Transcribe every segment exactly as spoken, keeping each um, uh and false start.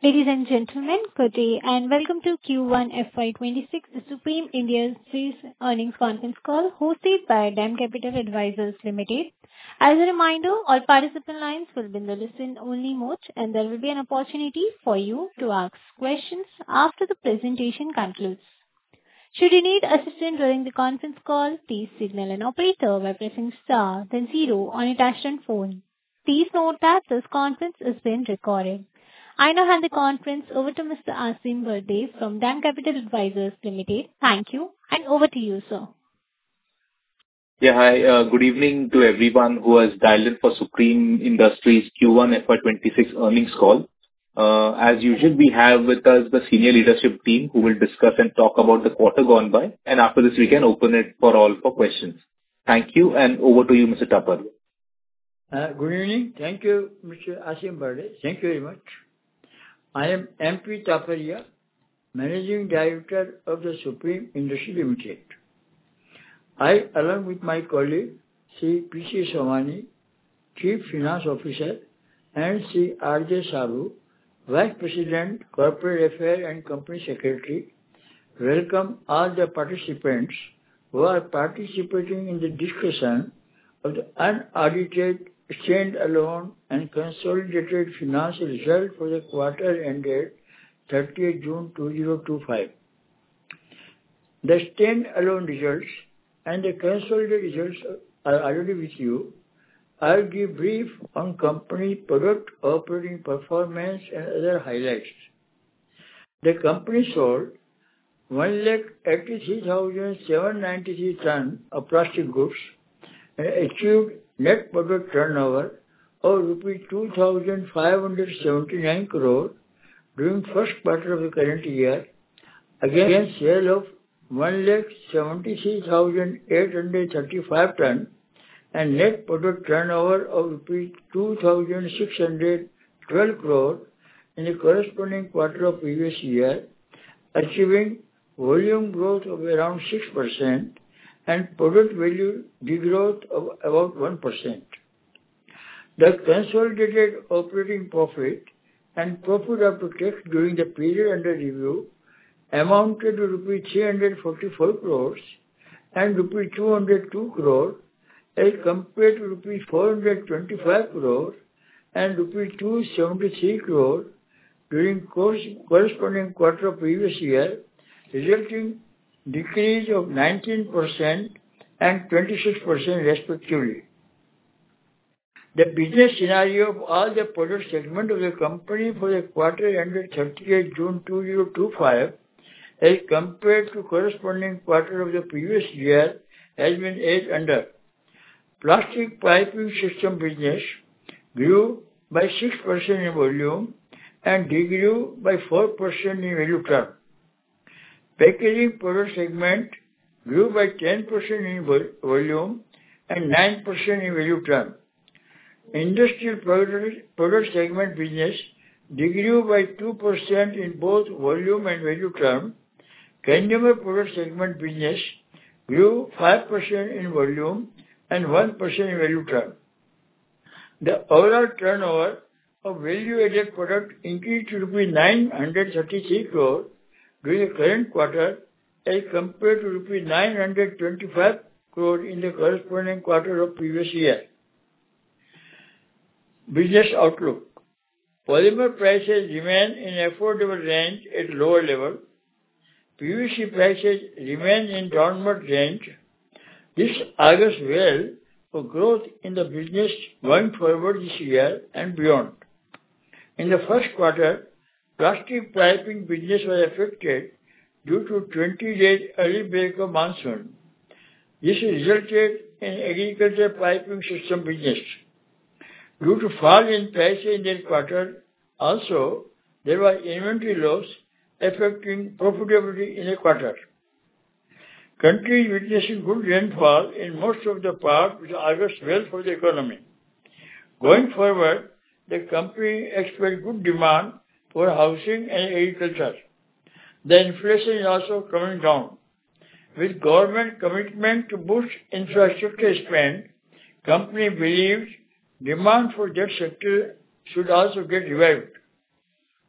Ladies and gentlemen, good day, and welcome to Q one F Y twenty-six Supreme Industries Earnings Conference Call hosted by DAM Capital Advisors Limited. As a reminder, all participant lines will be in the listen-only mode, and there will be an opportunity for you to ask questions after the presentation concludes. Should you need assistance during the conference call, please signal an operator by pressing star, then zero on your touch-tone phone. Please note that this conference is being recorded. I now hand the conference over to Mister Aasim Bharde from DAM Capital Advisors Limited. Thank you, and over to you, sir. Yeah, hi. Uh, good evening to everyone who has dialed in for Supreme Industries Q one F Y twenty-six earnings call. Uh, as usual, we have with us the senior leadership team who will discuss and talk about the quarter gone by, and after this we can open it for all for questions. Thank you, and over to you, Mister Taparia. Uh, good evening. Thank you, Mister Aasim Bharde. Thank you very much. I am M P Taparia, Managing Director of the Supreme Industries Limited. I, along with my colleague, Sri P C Somani, Chief Finance Officer, and Sri R J Sabu, Vice President, Corporate Affairs and Company Secretary, welcome all the participants who are participating in the discussion of the unaudited, stand-alone and consolidated financial result for the quarter ended thirtieth June two thousand twenty-five. The stand-alone results and the consolidated results are already with you. I'll give brief on company product operating performance and other highlights. The company sold one lakh eighty-three thousand seven hundred ninety-three tons of plastic goods and achieved net product turnover of rupees two thousand five hundred seventy-nine crore during first quarter of the current year, against sale of one lakh seventy-three thousand eight hundred thirty-five tons and net product turnover of rupees two thousand six hundred twelve crore in the corresponding quarter of previous year, achieving volume growth of around six percent and product value degrowth of about one percent. The consolidated operating profit and profit after tax during the period under review amounted to rupees three hundred forty-four crores and rupees two hundred two crore as compared to rupees four hundred twenty-five crore and rupees two hundred seventy-three crore during corresponding quarter of previous year, resulting decrease of nineteen percent and twenty-six percent respectively. The business scenario of all the product segment of the company for the quarter ended thirtieth June two thousand twenty-five as compared to corresponding quarter of the previous year has been as under. Plastic piping system business grew by six percent in volume and degrew by four percent in value term. Packaging product segment grew by ten percent in volume and nine percent in value term. Industrial product, product segment business degrew by two percent in both volume and value term. Consumer product segment business grew five percent in volume and one percent in value term. The overall turnover of value-added product increased to rupees nine hundred thirty-three crore during the current quarter as compared to rupees nine hundred twenty-five crore in the corresponding quarter of previous year. Business outlook. Polymer prices remain in affordable range at lower level. P V C prices remain in downward range. This augurs well for growth in the business going forward this year and beyond. In the first quarter, plastic piping business was affected due to twenty days early break of monsoon. This resulted in agriculture piping system business. Due to fall in prices in that quarter, also there was inventory loss affecting profitability in the quarter. Country is witnessing good rainfall in most of the part which augurs well for the economy. Going forward, the company expects good demand for housing and agriculture. The inflation is also coming down. With government commitment to boost infrastructure spend, company believes demand for that sector should also get revived.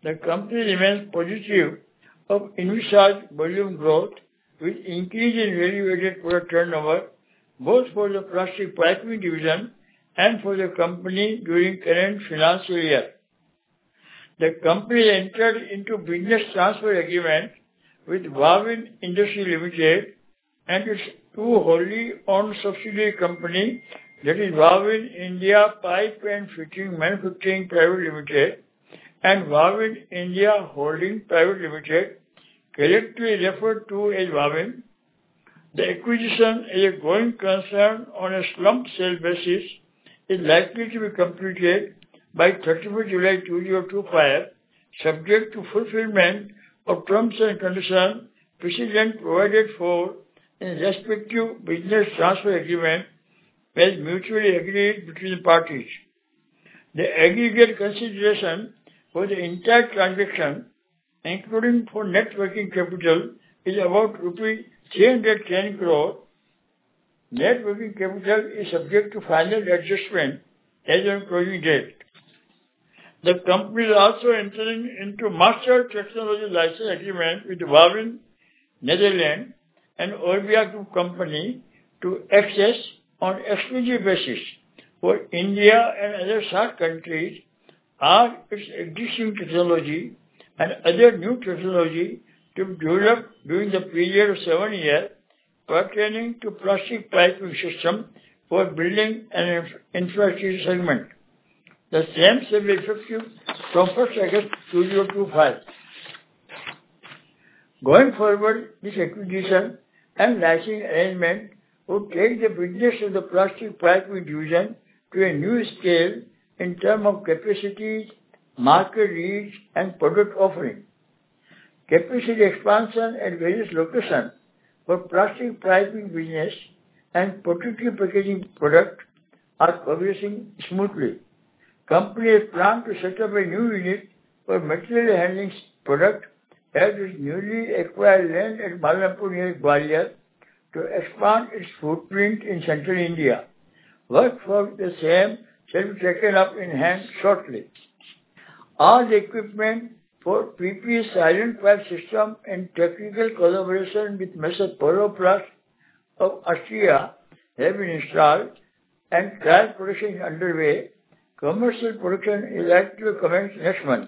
The company remains positive of envisaged volume growth with increase in value-added product turnover, both for the plastic piping division and for the company during current financial year. The company entered into business transfer agreement with Wavin Industries Limited and its two wholly owned subsidiary company, that is Wavin India Pipe and Fitting Manufacturing Private Limited and Wavin India Holding Private Limited, collectively referred to as Wavin. The acquisition is a going concern on a slump sale basis is likely to be completed by thirty-first July two thousand twenty-five, subject to fulfillment of terms and conditions precedent provided for in respective business transfer agreement as mutually agreed between the parties. The aggregate consideration for the entire transaction, including for net working capital, is about rupees three hundred ten crore. Net working capital is subject to final adjustment as on closing date. The company is also entering into master technology license agreement with Wavin Netherlands and Orbia Group Company to access on exclusive basis for India and other SAARC countries are its existing technology and other new technology to be developed during the period of seven years pertaining to plastic piping system for building and infrastructure segment. The same shall be effective from first August two thousand twenty-five. Going forward, this acquisition and licensing arrangement would take the business of the plastic piping division to a new scale in terms of capacities, market reach, and product offering. Capacity expansion at various locations for plastic piping business and protective packaging product are progressing smoothly. Company has planned to set up a new unit for material handling product at its newly acquired land at Malampur near Gwalior to expand its footprint in central India. Work for the same shall be taken up in hand shortly. All the equipment for P P E silent pipe system and technical collaboration with Mister Poroplast of Austria have been installed and trial production is underway. Commercial production is likely to commence next month.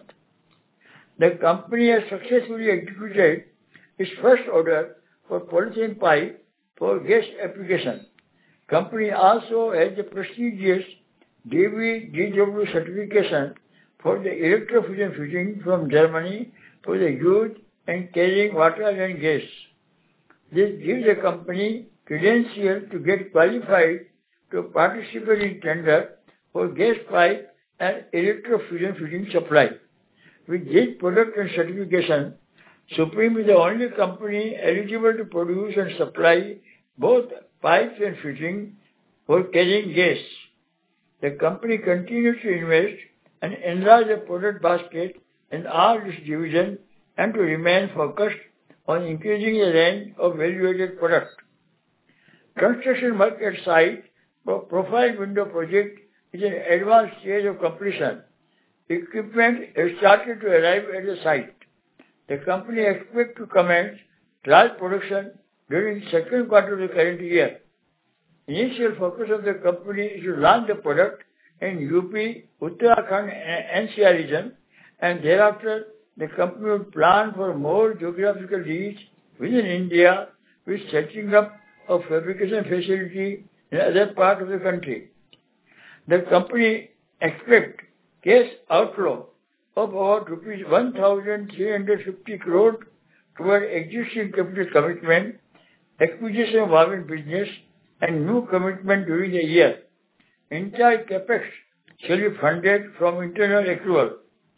The company has successfully executed its first order for polythene pipe for gas application. Company also has the prestigious D V D W certification for the electrofusion fitting from Germany for the use in carrying water and gas. This gives the company credential to get qualified to participate in tender for gas pipe and electrofusion fitting supply. With this product and certification, Supreme is the only company eligible to produce and supply both pipes and fitting for carrying gas. The company continues to invest and enlarge the product basket in all its divisions and to remain focused on increasing the range of value-added products. Construction work at site for profile window project is in advanced stage of completion. Equipment has started to arrive at the site. The company expects to commence trial production during the second quarter of the current year. Initial focus of the company is to launch the product in U P, Uttarakhand and N C R region, and thereafter the company will plan for more geographical reach within India with setting up of fabrication facility in other parts of the country. The company expects cash outflow of about rupees one thousand three hundred fifty crore toward existing capital commitment, acquisition of Wavin business, and new commitment during the year. Entire capex shall be funded from internal accrual.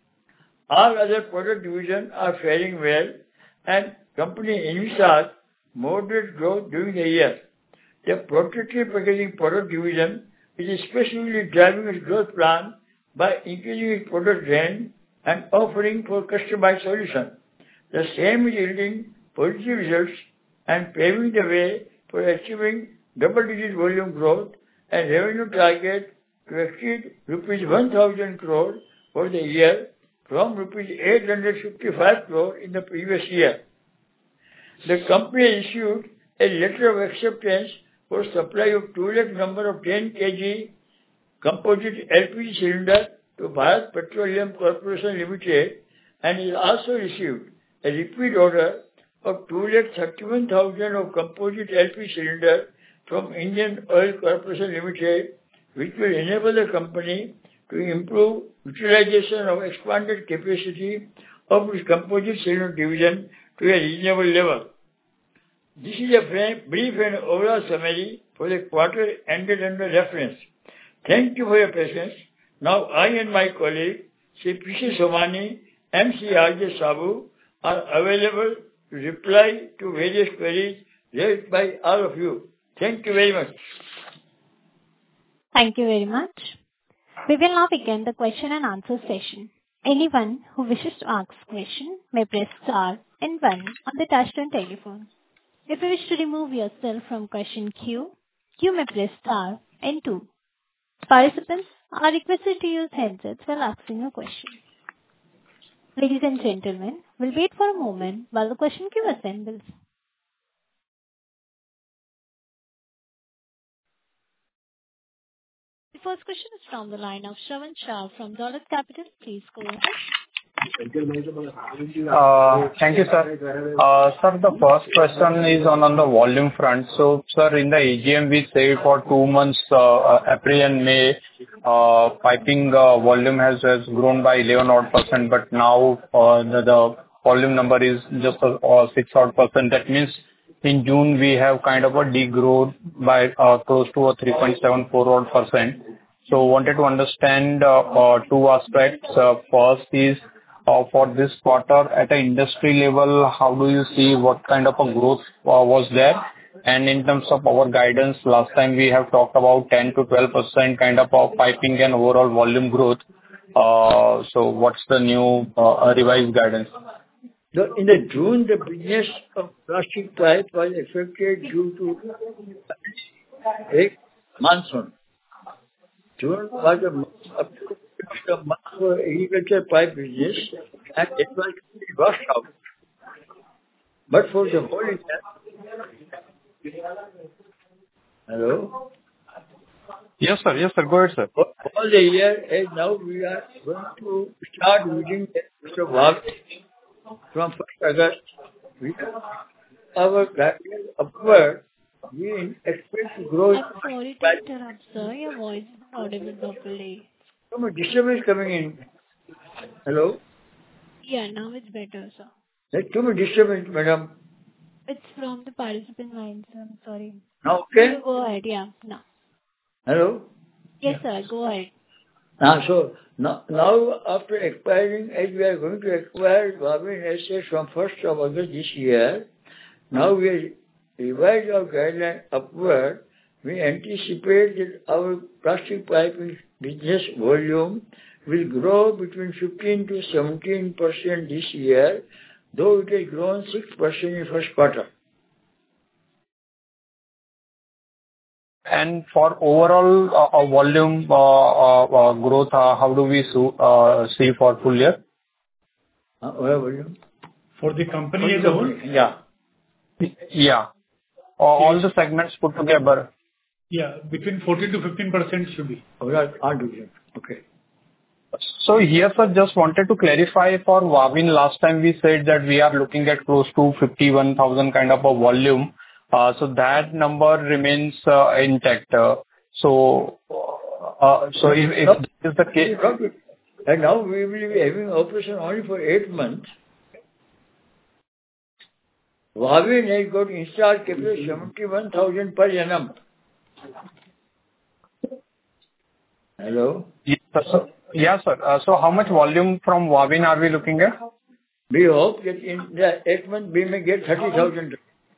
All other product divisions are faring well, and company envisages moderate growth during the year. The protective packaging product division is especially driving its growth plan by increasing its product range and offering for customized solutions. The same is yielding positive results and paving the way for achieving double-digit volume growth and revenue target to exceed rupees one thousand crore for the year from rupees eight hundred fifty-five crore in the previous year. The company issued a letter of acceptance for supply of two lakh number of ten kilograms composite L P G cylinder to Bharat Petroleum Corporation Limited, and is also received a repeat order of two lakh thirty-one thousand of composite L P G cylinder from Indian Oil Corporation Limited, which will enable the company to improve utilization of expanded capacity of its composite cylinder division to a reasonable level. This is a brief and overall summary for the quarter ended under reference. Thank you for your patience. Now I and my colleague, Sri P C Somani and Sri R J Sabu, are available to reply to various queries raised by all of you. Thank you very much. Thank you very much. We will now begin the question and answer session. Anyone who wishes to ask a question may press star and one on the touchtone telephone. If you wish to remove yourself from question queue, you may press star and two. Participants are requested to use headsets while asking a question. Ladies and gentlemen, we'll wait for a moment while the question queue assembles. The first question is from the line of Shravan Shah from Dolat Capital. Please go ahead. Uh, Thank you, sir. Uh, Sir, the first question is on on the volume front. So, sir, in the A G M, we say for two months, uh, April and May, uh, piping uh, volume has has grown by eleven odd percent, but now uh, the the volume number is just uh, six odd percent. That means in June, we have kind of a degrowth by uh, close to a three point seven four odd percent. So wanted to understand uh, uh, two aspects. Uh, First is, Uh, for this quarter at an industry level, how do you see what kind of a growth uh, was there? And in terms of our guidance, last time we have talked about ten to twelve percent kind of a piping and overall volume growth. Uh, So what's the new uh, revised guidance? So in the June, the business of plastic pipe was affected due to a monsoon. June was a month of the month for agriculture pipe business, and it was washed out. But for the whole year, hello? Yes, sir. Yes, sir. Go ahead, sir. For all the year, and now we are going to start using the work from first August. We our guidance upward, we expect to grow. I'm sorry to interrupt, sir. Your voice is not audible properly. Some disturbance coming in. Hello? Yeah, now it's better, sir. There's too much disturbance, madam. It's from the participant line, sir. I'm sorry. Now, okay? You go ahead, yeah. No. Hello? Yes, sir. Go ahead. Ah, so, now, now after acquiring, as we are going to acquire Wavin assets from first of August this year, now we are revised our guideline upward. We anticipate that our plastic piping business volume will grow between fifteen to seventeen percent this year, though it has grown six percent in first quarter. And for overall uh, uh, volume uh, uh, uh, growth, uh, how do we so- uh, see for full year? Uh, what volume? For the company as a whole? Yeah. Yeah. Uh, All the segments put together. Yeah, between fourteen to fifteen percent should be. All right, I'll do that. Okay. So here, sir, just wanted to clarify for Wavin, last time we said that we are looking at close to fifty-one thousand kind of a volume. Uh, So that number remains uh, intact. Uh, So uh, so if if this is the case. And now we will be having operation only for eight months. Wavin has got installed capacity seventy-one thousand per annum. Hello? Yes, sir. So- Yeah, sir. Uh, So how much volume from Wavin are we looking at? We hope that in the eight months we may get thirty thousand.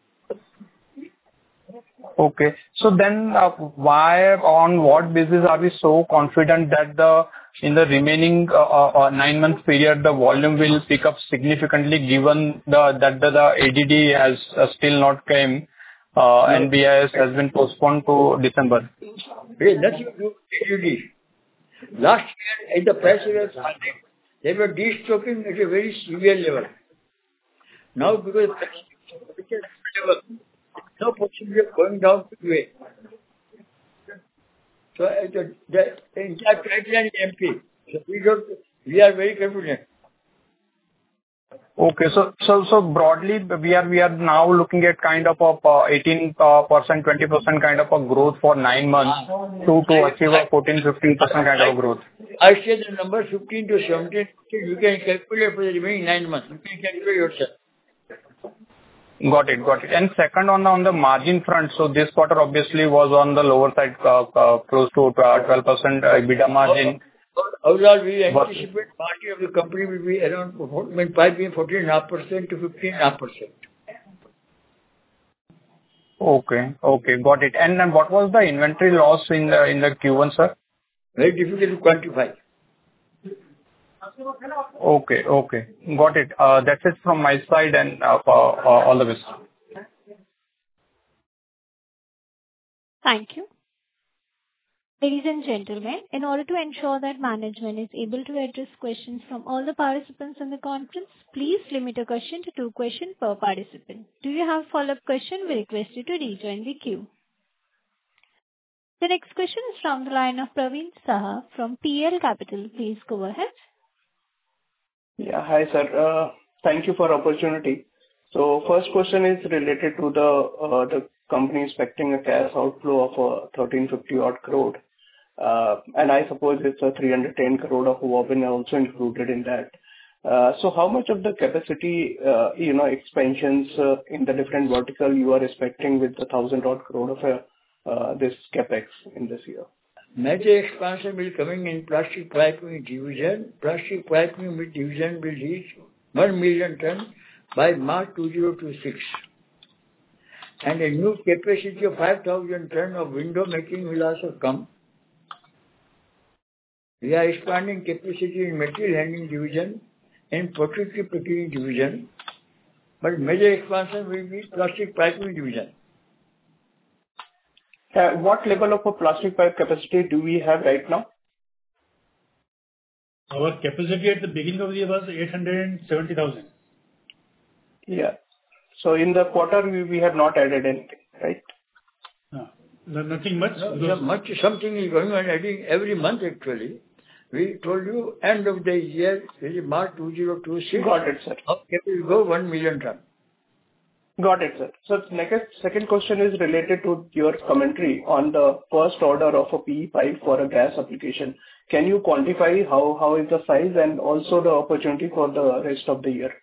Okay. So then, uh, why, on what basis are we so confident that the, in the remaining uh, uh, uh, nine-month period, the volume will pick up significantly, given the, that the, the A D D has uh, still not came, uh, and B I S has been postponed to December? It has nothing to do with A D D. Last year, at the price was falling, they were destocking at a very severe level. Now, because level, no possibility of going down to way. So uh, the, the entire pipeline is empty. So we don't. We are very confident. Okay. So so so broadly, we are we are now looking at kind of a uh, eighteen percent, twenty percent kind of a growth for nine months to to achieve a fourteen, fifteen percent kind of growth. I said the number fifteen to seventeen. You can calculate for the remaining nine months. You can calculate yourself. Got it. Got it. And second, on the on the margin front, so this quarter obviously was on the lower side, uh, uh, close to uh, twelve percent EBITDA margin. Overall, we anticipate margin of the company will be around fourteen point five percent to fifteen point five percent. Okay. Okay. Got it. And then what was the inventory loss in the in the Q one, sir? Very difficult to quantify. Okay. Okay. Got it. Uh, That's it from my side, and uh, for uh, all the best. Thank you. Ladies and gentlemen, in order to ensure that management is able to address questions from all the participants in the conference, please limit a question to two questions per participant. Do you have a follow-up question? We request you to rejoin the queue. The next question is from the line of Praveen Saha from P L Capital. Please go ahead. Yeah. Hi, sir. Uh, Thank you for opportunity. So first question is related to the uh, the company expecting a cash outflow of uh, thirteen fifty odd crore. Uh, and I suppose it's a three hundred ten crore of Wavin also included in that. Uh, So how much of the capacity, uh, you know, expansions uh, in the different vertical you are expecting with the one thousand odd crore of uh, uh, this CapEx in this year? Major expansion will coming in plastic piping division. Plastic piping division will reach one million ton by March two thousand twenty-six. And a new capacity of five thousand ton of window making will also come. We are expanding capacity in material handling division and protective packaging division. But major expansion will be plastic piping division. Uh, What level of a plastic pipe capacity do we have right now? Our capacity at the beginning of the year was eight hundred seventy thousand. Yeah. So in the quarter, we we have not added anything, right? No, no- nothing much. No, because- some much, something is going on adding every month actually. We told you end of the year, which is March two thousand twenty-six. Got it, sir. Our capacity will go one million ton. Got it, sir. So next, second question is related to your commentary on the first order of a P E pipe for a gas application. Can you quantify how how is the size and also the opportunity for the rest of the year?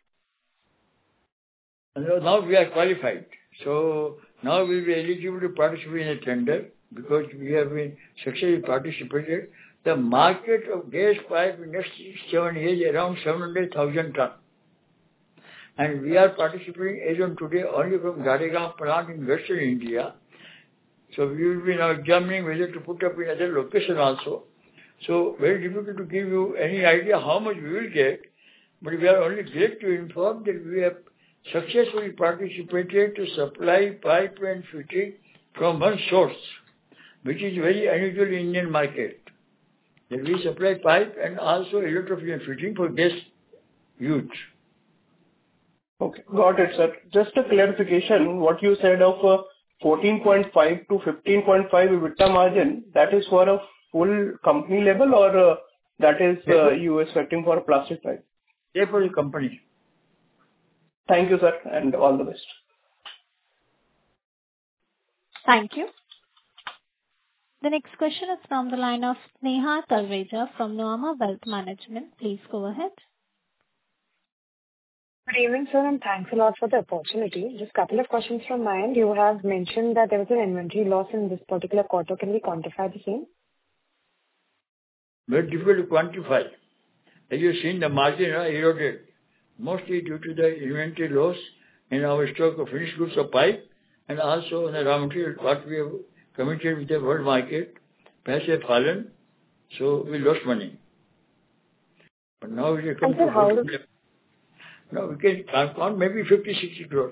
And now we are qualified. So now we will be eligible to participate in a tender because we have been successfully participated. The market of gas pipe in next six, seven years is around seven hundred thousand ton. And we are participating as on today only from Gadegaon plant in Western India. So we will be now examining whether to put up in other location also. So very difficult to give you any idea how much we will get, but we are only glad to inform that we have successfully participated to supply pipe and fitting from one source, which is very unusual in Indian market. That we supply pipe and also electrofusion fitting for gas use. Okay, got it, sir. Just a clarification, what you said of uh, fourteen point five to fifteen point five EBITDA margin, that is for a full company level or uh, that is uh, you expecting for a plastic pipe? Yeah, for the company. Thank you, sir, and all the best. Thank you. The next question is from the line of Sneha Talreja from Nuvama Wealth Management. Please go ahead. Good evening, sir, and thanks a lot for the opportunity. Just a couple of questions from my end. You have mentioned that there was an inventory loss in this particular quarter. Can we quantify the same? Very difficult to quantify. As you've seen, the margin are eroded, mostly due to the inventory loss in our stock of finished goods of pipe and also in the raw material, what we have committed with the world market, prices have fallen, so we lost money. But now we have come And sir, to how bottom do- level. Now we can count maybe fifty, sixty crores.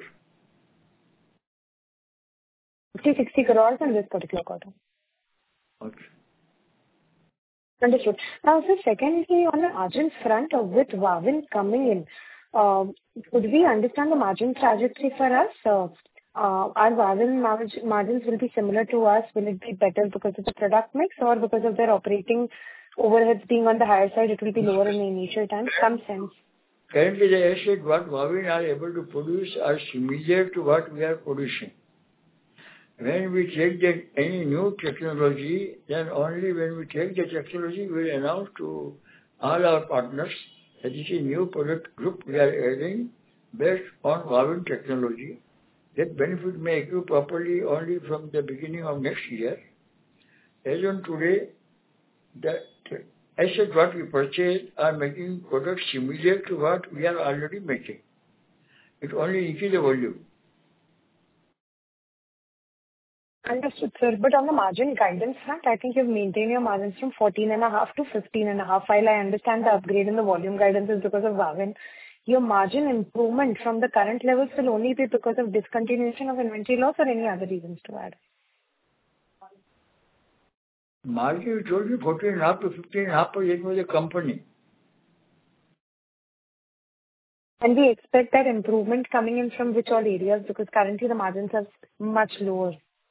fifty, sixty crores in this particular quarter. Okay. Understood. Now, sir, secondly, on the margin front, uh, with Wavin coming in, uh, could we understand the margin trajectory for us? Uh, uh, Our Wavin marg- margins will be similar to us. Will it be better because of the product mix or because of their operating overheads being on the higher side, it will be lower in the initial time? Some sense. Currently, the asset what Wavin are able to produce are similar to what we are producing. When we take the, any new technology, then only when we take the technology, we will announce to all our partners that this is a new product group we are adding based on Wavin technology. That benefit may accrue properly only from the beginning of next year. As on today, the asset what we purchase are making products similar to what we are already making. It only increases the volume. Understood, sir. But on the margin guidance front, I think you've maintained your margins from fourteen and a half to fifteen and a half. While I understand the upgrade in the volume guidance is because of Wavin, your margin improvement from the current levels will only be because of discontinuation of inventory loss or any other reasons to add? Margin, you told me fourteen and a half to fifteen and a half percent was the company. And we expect that improvement coming in from which all areas? Because currently the margins are much lower.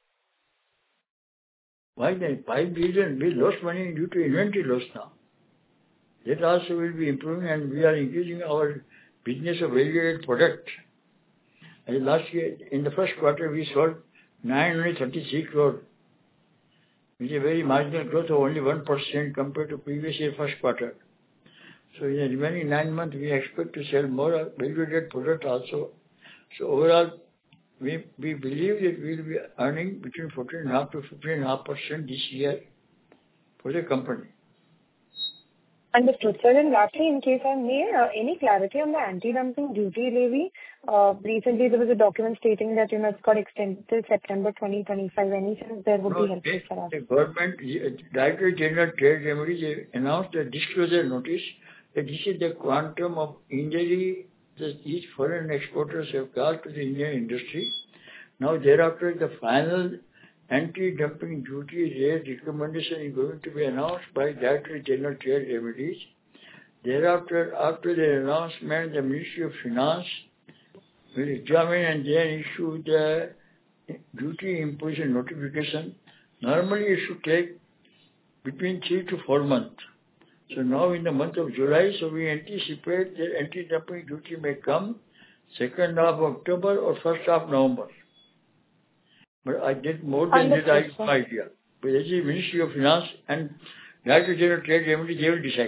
Why then? five billion, we lost money due to inventory loss now. That also will be improving, and we are increasing our business of value-added product. And last year, in the first quarter, we sold nine hundred thirty-six crore, which is a very marginal growth of only one percent compared to previous year first quarter. So in the remaining nine months, we expect to sell more value-added product also. So overall, we we believe that we will be earning between fourteen and a half to fifteen and a half percent this year for the company. Understood, sir. And lastly, in case I may, uh, any clarity on the anti-dumping duty levy? Uh, recently, there was a document stating that, you know, it's got extended till September twenty twenty-five. Any sense there would No, be helpful they, for us? the government, the Director General Trade Remedies, they announced a disclosure notice that this is the quantum of injury that each foreign exporters have caused to the Indian industry. Now, thereafter, the final anti-dumping duty rate recommendation is going to be announced by Director General Trade Remedies. Thereafter, after the announcement, the Ministry of Finance will examine and then issue the duty imposition notification. Normally, it should take between three to four months. So now in the month of July, so we anticipate that anti-dumping duty may come second half of October or first half of November. But I did more than that, I have no idea. But as the Ministry of Finance and Director General Trade Remedies, they will decide.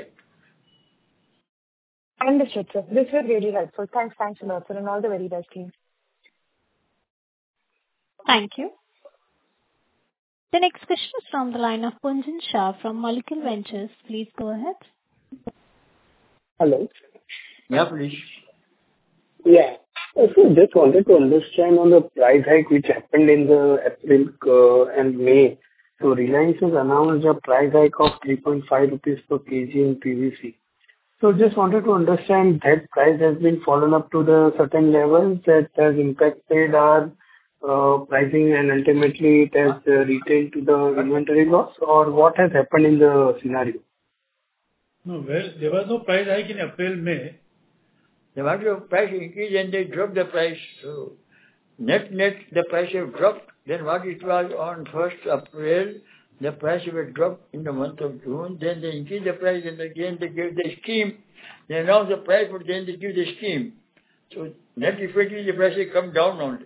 Understood, sir. This was really helpful. Thanks, thanks a lot, sir, and all the very best to you. Thank you. The next question is from the line of Punjan Shah from Molecule Ventures. Please go ahead. Hello. Yeah, please. Yeah. So just wanted to understand on the price hike which happened in the April uh, and May. So Reliance has announced a price hike of three point five rupees per kg in P V C. So just wanted to understand that price has been fallen up to the certain levels that has impacted our uh, pricing and ultimately it has uh, retailed to the inventory loss, or what has happened in the scenario? No, well, there was no price hike in April, May. The matter of price increase and they dropped the price. So net net the price have dropped. Then what it was on first April, the price will drop in the month of June. Then they increase the price and again they give the scheme. They announce the price, but then they give the scheme. So net effectively the price will come down only.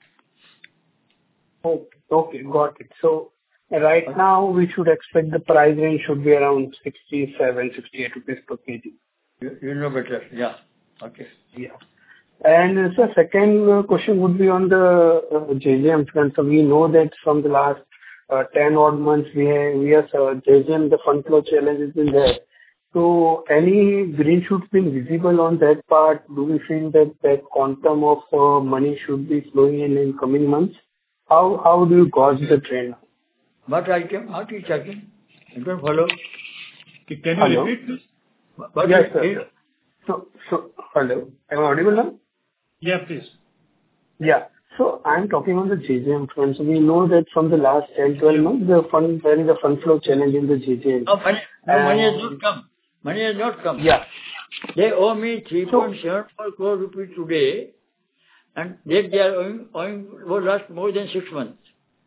Okay, okay, got it. So right now we should expect the price range should be around sixty-seven, sixty-eight rupees per kg. You, you know better, yeah. Okay. Yeah. And uh, so second uh, question would be on the uh, J J M front. So we know that from the last uh, ten odd months we have, we have uh, J J M, the fund flow challenge has been there. So any green shoots been visible on that part? Do we feel that that quantum of uh, money should be flowing in in coming months? How how do you gauge the trend? What item? What is checking? I don't follow. Can you Hello? repeat this? What Yes, is sir. it? So, so hello. Am I audible now? Yeah, please. Yeah. So I'm talking on the J J M front. So we know that from the last ten, twelve months, the fund, there is a fund flow challenge in the J J M. No, money, no, money has And not come. Money has not come. yeah. They owe me So, three point seven four crore rupees today, and that they are owing, owing for last more than six months.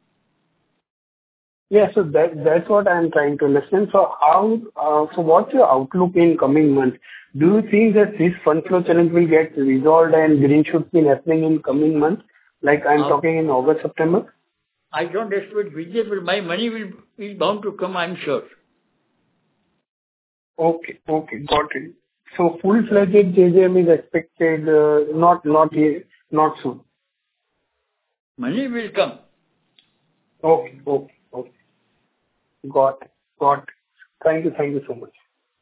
yeah, so that, that's what I'm trying to understand. So how, uh, so what's your outlook in coming months? Do you think that this fund flow challenge will get resolved and green shoots will happening in coming months? Like I'm Uh, talking in August, September? I don't expect business, but my money will is bound to come, I'm sure. Okay, okay, got it. So full-fledged J J M is expected, uh, not, not here, not soon. Money will come. Okay, okay, okay. Got it, got it. Thank you, thank you so much.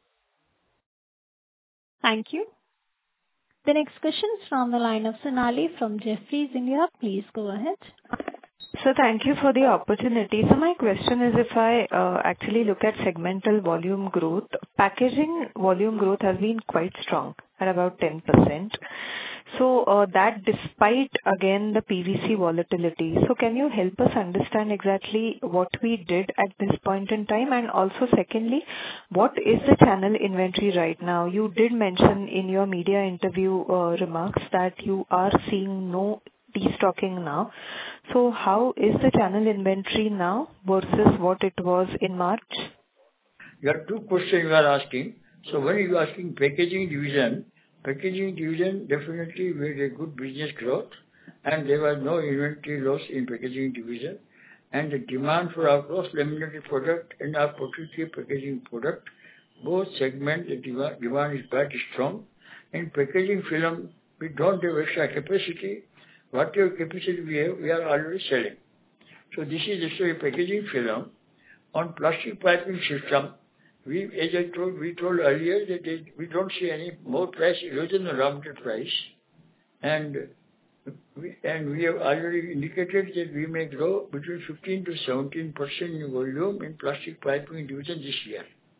Thank you. The next question is from the line of Sonali from Jefferies India. Please go ahead. So thank you for the opportunity. So my question is, if I uh, actually look at segmental volume growth, packaging volume growth has been quite strong at about ten percent. So uh, that despite again the P V C volatility. So can you help us understand exactly what we did at this point in time? And also secondly, what is the channel inventory right now? You did mention in your media interview uh, remarks that you are seeing no destocking now. So how is the channel inventory now versus what it was in March? You have two questions you are asking. So when you are asking packaging division, packaging division definitely made a good business growth, and there was no inventory loss in packaging division. And the demand for our cross-laminated product and our protective packaging product, both segments, the demand, demand is quite strong. In packaging film, we don't have extra capacity. Whatever capacity we have, we are already selling. So this is the story of packaging film. On plastic piping system, we, as I told, we told earlier that they, we don't see any more price erosion on raw material price. And we, and we have already indicated that we may grow between fifteen to seventeen percent in volume in plastic piping division this year.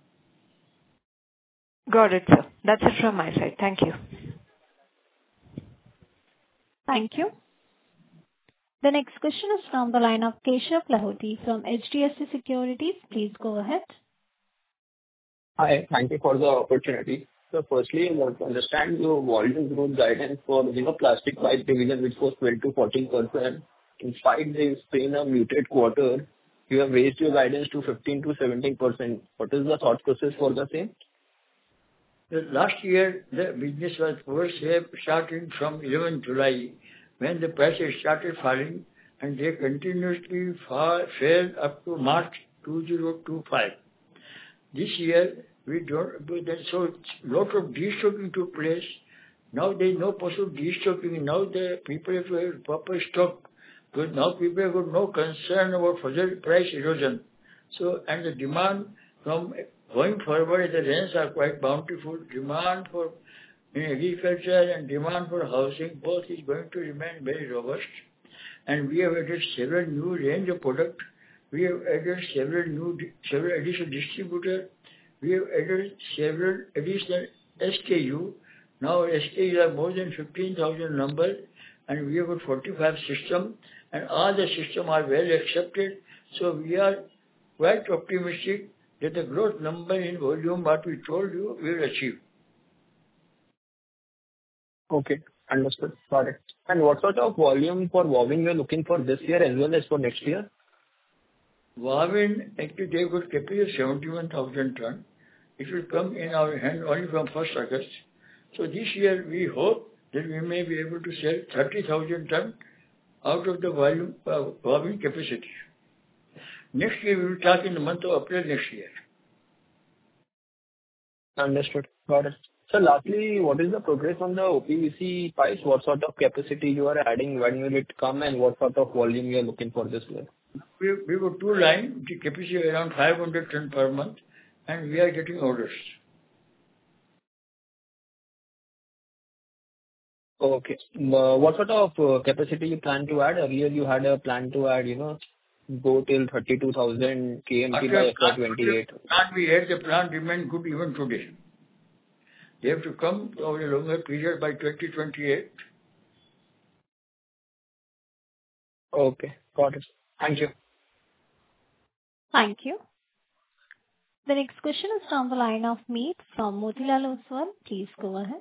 Got it, sir. That's it from my side. Thank you. Thank you. The next question is from the line of Keshav Lahoti from H D F C Securities. Please go ahead. Hi, thank you for the opportunity. So firstly, I want to understand your volume growth guidance for, you know, plastic pipe division, which was twelve to fourteen percent. In spite this being a muted quarter, you have raised your guidance to fifteen to seventeen percent. What is the thought process for the same? The last year, the business was first starting from eleventh July, when the prices started falling, and they continuously fall, fell up to March two thousand twenty-five. This year, we don't, so lot of destocking took place. Now there is no possible destocking. Now the people have a proper stock. But now people have got no concern about further price erosion. So, and the demand from going forward, the rains are quite bountiful. Demand for in agriculture and demand for housing, both is going to remain very robust. And we have added several new range of products. We have added several new, several additional distributors. We have added several additional S K U. Now S K Us are more than fifteen thousand numbers, and we have got forty-five systems, and all the systems are well accepted. So we are quite optimistic that the growth number in volume, what we told you, we will achieve. Okay, understood. Got it. And what sort of volume for Wavin you are looking for this year as well as for next year? Wavin, actually, they got capacity of seventy-one thousand tons. It will come in our hand only from first August. So this year, we hope that we may be able to sell thirty thousand tons out of the volume uh, Wavin capacity. Next year, we will start in the month of April next year. Understood. Got it. So lastly, what is the progress on the O P V C pipes? What sort of capacity you are adding? When will it come, and what sort of volume you are looking for this year? We, we got two lines, the capacity around five hundred tons per month, and we are getting orders. Okay. Uh, what sort of uh, capacity you plan to add? Earlier you had a plan to add, you know, go till thirty-two thousand K M T by F Y twenty-eight. Plant we had, the plant remain good even today. They have to come over a longer period by twenty twenty-eight. Okay. Got it. Thank you. Thank you. The next question is from the line of Meet from Motilal Oswal. Please go ahead.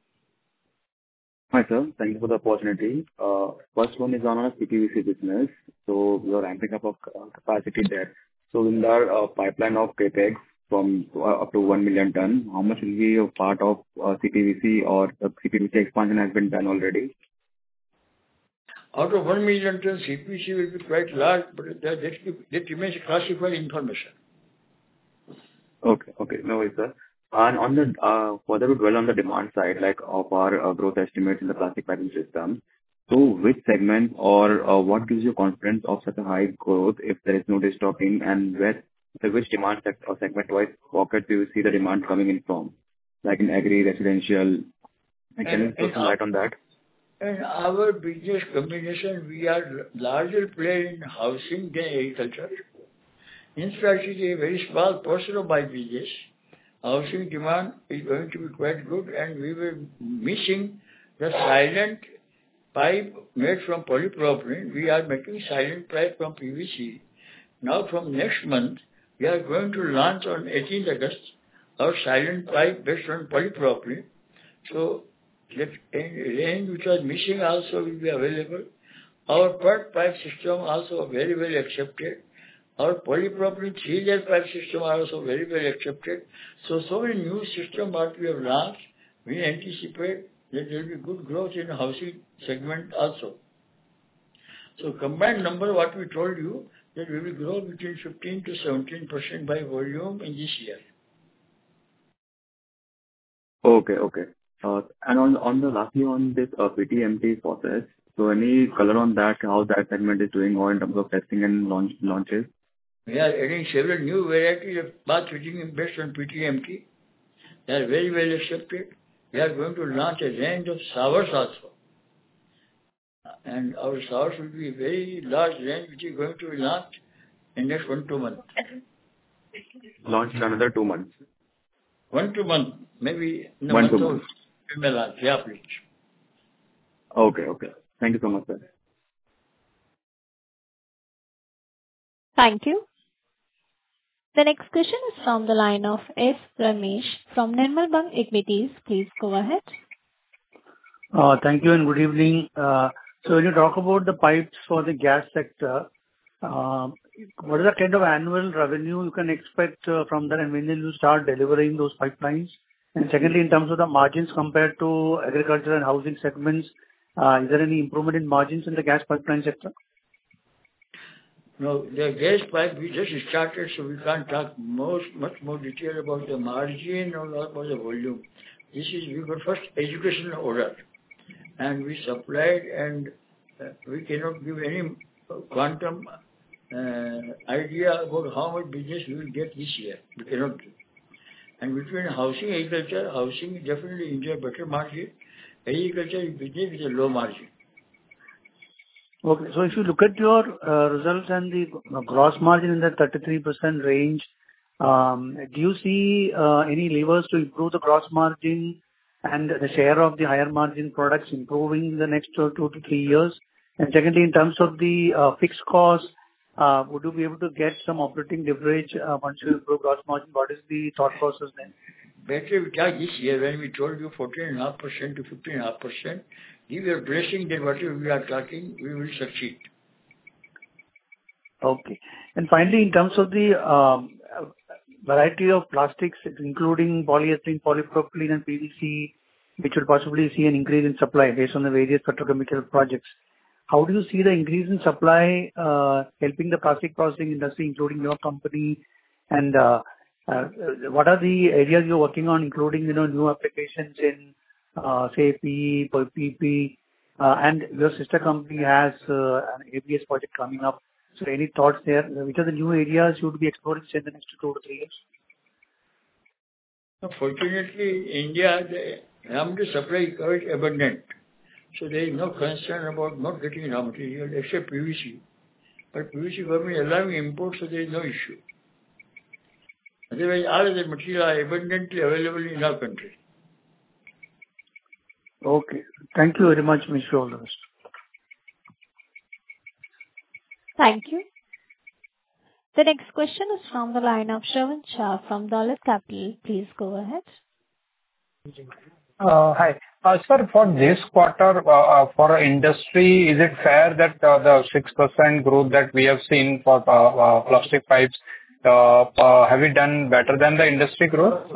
Hi, sir. Thank you for the opportunity. Uh, First one is on our C P V C business. So we are ramping up our ca- capacity there. So in our uh, pipeline of CapEx from uh, up to one million ton, how much will be a part of uh, C P V C or the C P V C expansion has been done already? Out of one million ton, C P V C will be quite large, but that, that, that remains classified information. Okay. Okay. No worries, sir. And on the uh, further to dwell on the demand side, like of our uh, growth estimates in the plastic piping system, so which segment or uh, what gives you confidence of such a high growth if there is no destocking, and where, so which demand sec- or segment-wise pocket do you see the demand coming in from, like in agri, residential? Like, Can you And, throw and, some our, light on that? and our business combination, we are larger player in housing than agriculture. In fact, it is a very small portion of my business. Housing demand is going to be quite good, and we were missing the silent pipe made from polypropylene. We are making silent pipe from P V C. Now, from next month, we are going to launch on eighteenth August our silent pipe based on polypropylene. So, that range which was missing also will be available. Our per pipe system also very well accepted. Our polypropylene three-layer pipe system are also very well accepted. So, so many new systems that we have launched, we anticipate that there will be good growth in the housing segment also. So, combined number, what we told you, that we will grow between fifteen to seventeen percent by volume in this year. Okay. Okay. Uh, And on on the lastly, on this uh, P T M T process, so any color on that, how that segment is doing or in terms of testing and launch launches? We are adding several new varieties of bath fitting based on P T M T. They are very well accepted. We are going to launch a range of showers also. And our showers will be a very large range which is going to be launched in next one, two months. Launched in another two months. One, two months. Maybe in a One, month two or months. we may launch. Yeah, please. Okay. Okay. Thank you so much, sir. Thank you. The next question is from the line of S. Ramesh from Nirmal Bang Equities. Please go ahead. Uh, Thank you and good evening. Uh, So when you talk about the pipes for the gas sector, uh, what is the kind of annual revenue you can expect uh, from that, and when will you start delivering those pipelines? And secondly, in terms of the margins compared to agriculture and housing segments, uh, is there any improvement in margins in the gas pipeline sector? No, the gas pipe we just started, so we can't talk most, much more detail about the margin or about the volume. This is, we got first educational order, and we supplied, and uh, we cannot give any quantum uh, idea about how much business we will get this year. We cannot give. And between housing and agriculture, housing definitely enjoy better margin. Agriculture is business with a low margin. Okay. So if you look at your uh, results and the uh, gross margin in the thirty-three percent range, um, do you see uh, any levers to improve the gross margin and the share of the higher margin products improving in the next two two to three years? And secondly, in terms of the uh, fixed costs, uh, would you be able to get some operating leverage uh, once you improve gross margin? What is the thought process then? Better we talk this year when we told you fourteen point five percent to fifteen point five percent. Give your blessing that whatever we are talking, we will succeed. Okay. And finally, in terms of the um, variety of plastics, including polyethylene, polypropylene, and P V C, which will possibly see an increase in supply based on the various petrochemical projects, how do you see the increase in supply uh, helping the plastic processing industry, including your company? And uh, uh, what are the areas you're working on, including, you know, new applications in, uh, say, P E, P P, uh, and your sister company has uh, an A B S project coming up. So any thoughts there? Which are the new areas you would be exploring, say, in the next two to three years? Fortunately, in India, the raw material supply is quite abundant. So there is no concern about not getting raw material except P V C. But P V C government is allowing imports, so there is no issue. Otherwise, all other material are abundantly available in our country. Okay. Thank you very much, Mister All the best. Thank you. The next question is from the line of Shravan Shah from Dolat Capital. Please go ahead. Uh, Hi. Uh, Sir, for this quarter, uh, uh, for industry, is it fair that uh, the six percent growth that we have seen for uh, uh, plastic pipes, uh, uh, have we done better than the industry growth?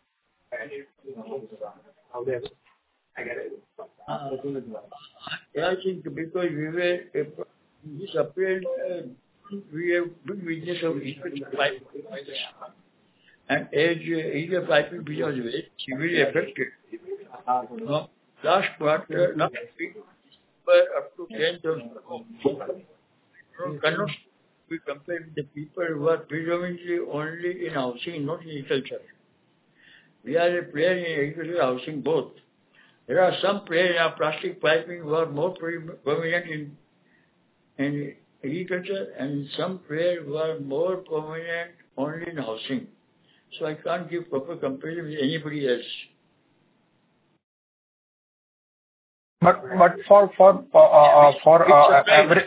Uh, I think because we were, uh, this April, uh, we have good business of inspection pipe. And as uh, India piping business was very severely affected. No, last quarter, last week, were up to ten thousand. No, cannot be compared with the people who are predominantly only in housing, not in agriculture. We are a player in agriculture, housing both. There are some players in our plastic piping who are more prominent in, in agriculture and some players who are more prominent only in housing. So I can't give proper comparison with anybody else. But but for for uh, uh, for uh, average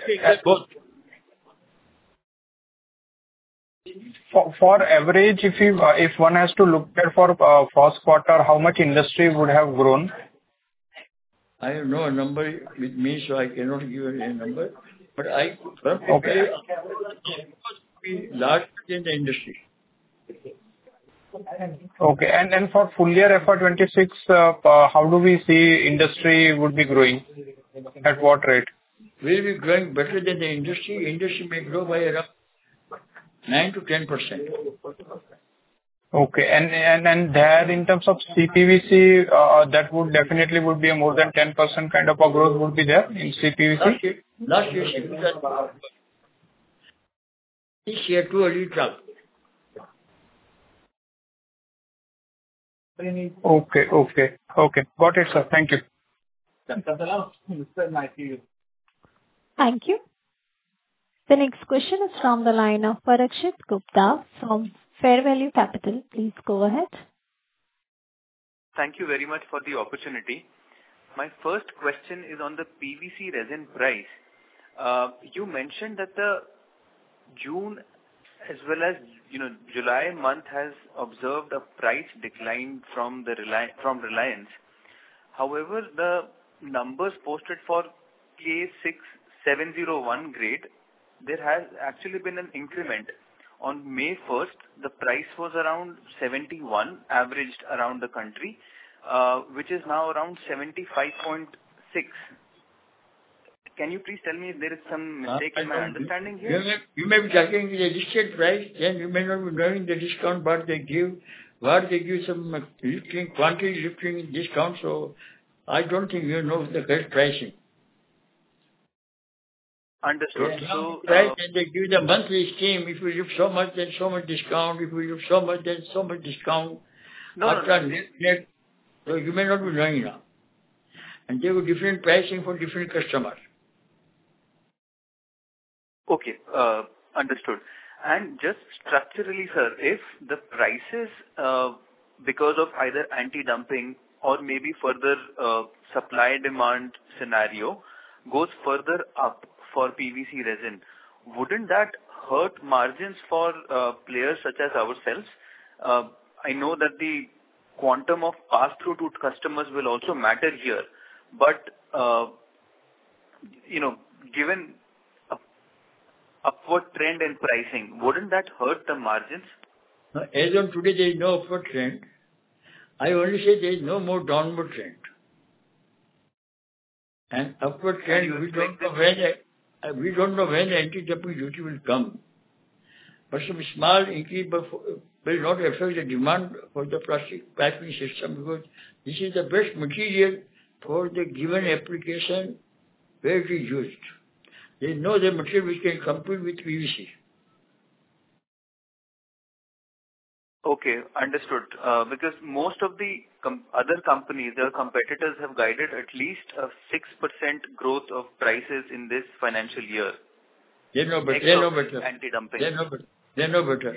for for average, if you uh, if one has to look at for uh, first quarter, how much industry would have grown? I have no number with me, so I cannot give you a number. But I could Okay. be larger than the industry. Okay. And and for full year F Y twenty-six, uh, uh, how do we see industry would be growing? At what rate? We'll be growing better than the industry. Industry may grow by around nine to ten percent. Okay. And and and there in terms of C P V C, uh, that would definitely would be a more than ten percent kind of a growth would be there in C P V C? Last year, last year, C P V C, this year too early to tell. Okay. Okay. Okay. Got it, sir. Thank you. Thank you. The next question is from the line of Parikshit Gupta from Fair Value Capital. Please go ahead. Thank you very much for the opportunity. My first question is on the P V C resin price. Uh, you mentioned that the June as well as you know July month has observed a price decline from the Reli- from Reliance. However, the numbers posted for K six seven zero one grade, there has actually been an increment. On May first, the price was around seventy-one, averaged around the country, uh, which is now around seventy-five point six. Can you please tell me if there is some mistake uh, in my understanding here? You may, you may be talking the registered price, then you may not be knowing the discount what they give, what they give some lifting, quantity lifting discount, so I don't think you know the correct pricing. Understood. Yeah, so, price uh, and they give the monthly scheme, if you lift so much, then so much discount, if you lift so much, then so much discount. No, After no, no. net, so you may not be knowing now. And there were different pricing for different customers. Okay, uh, understood. And just structurally, sir, if the prices, uh, because of either anti-dumping or maybe further uh, supply-demand scenario, goes further up for P V C resin, wouldn't that hurt margins for uh, players such as ourselves? Uh, I know that the quantum of pass-through to customers will also matter here, but, uh, you know, given upward trend in pricing, wouldn't that hurt the margins? As on today, there is no upward trend. I only say there is no more downward trend. And upward trend, we don't know when uh, we don't know when the anti-dumping duty will come. But some small increase will not affect the demand for the plastic piping system because this is the best material for the given application where it is used. There is no other material which can compete with P V C. Okay, understood. Uh, because most of the com- other companies, their competitors have guided at least a six percent growth of prices in this financial year. They know better. They know better. Anti-dumping. They know better. They know better.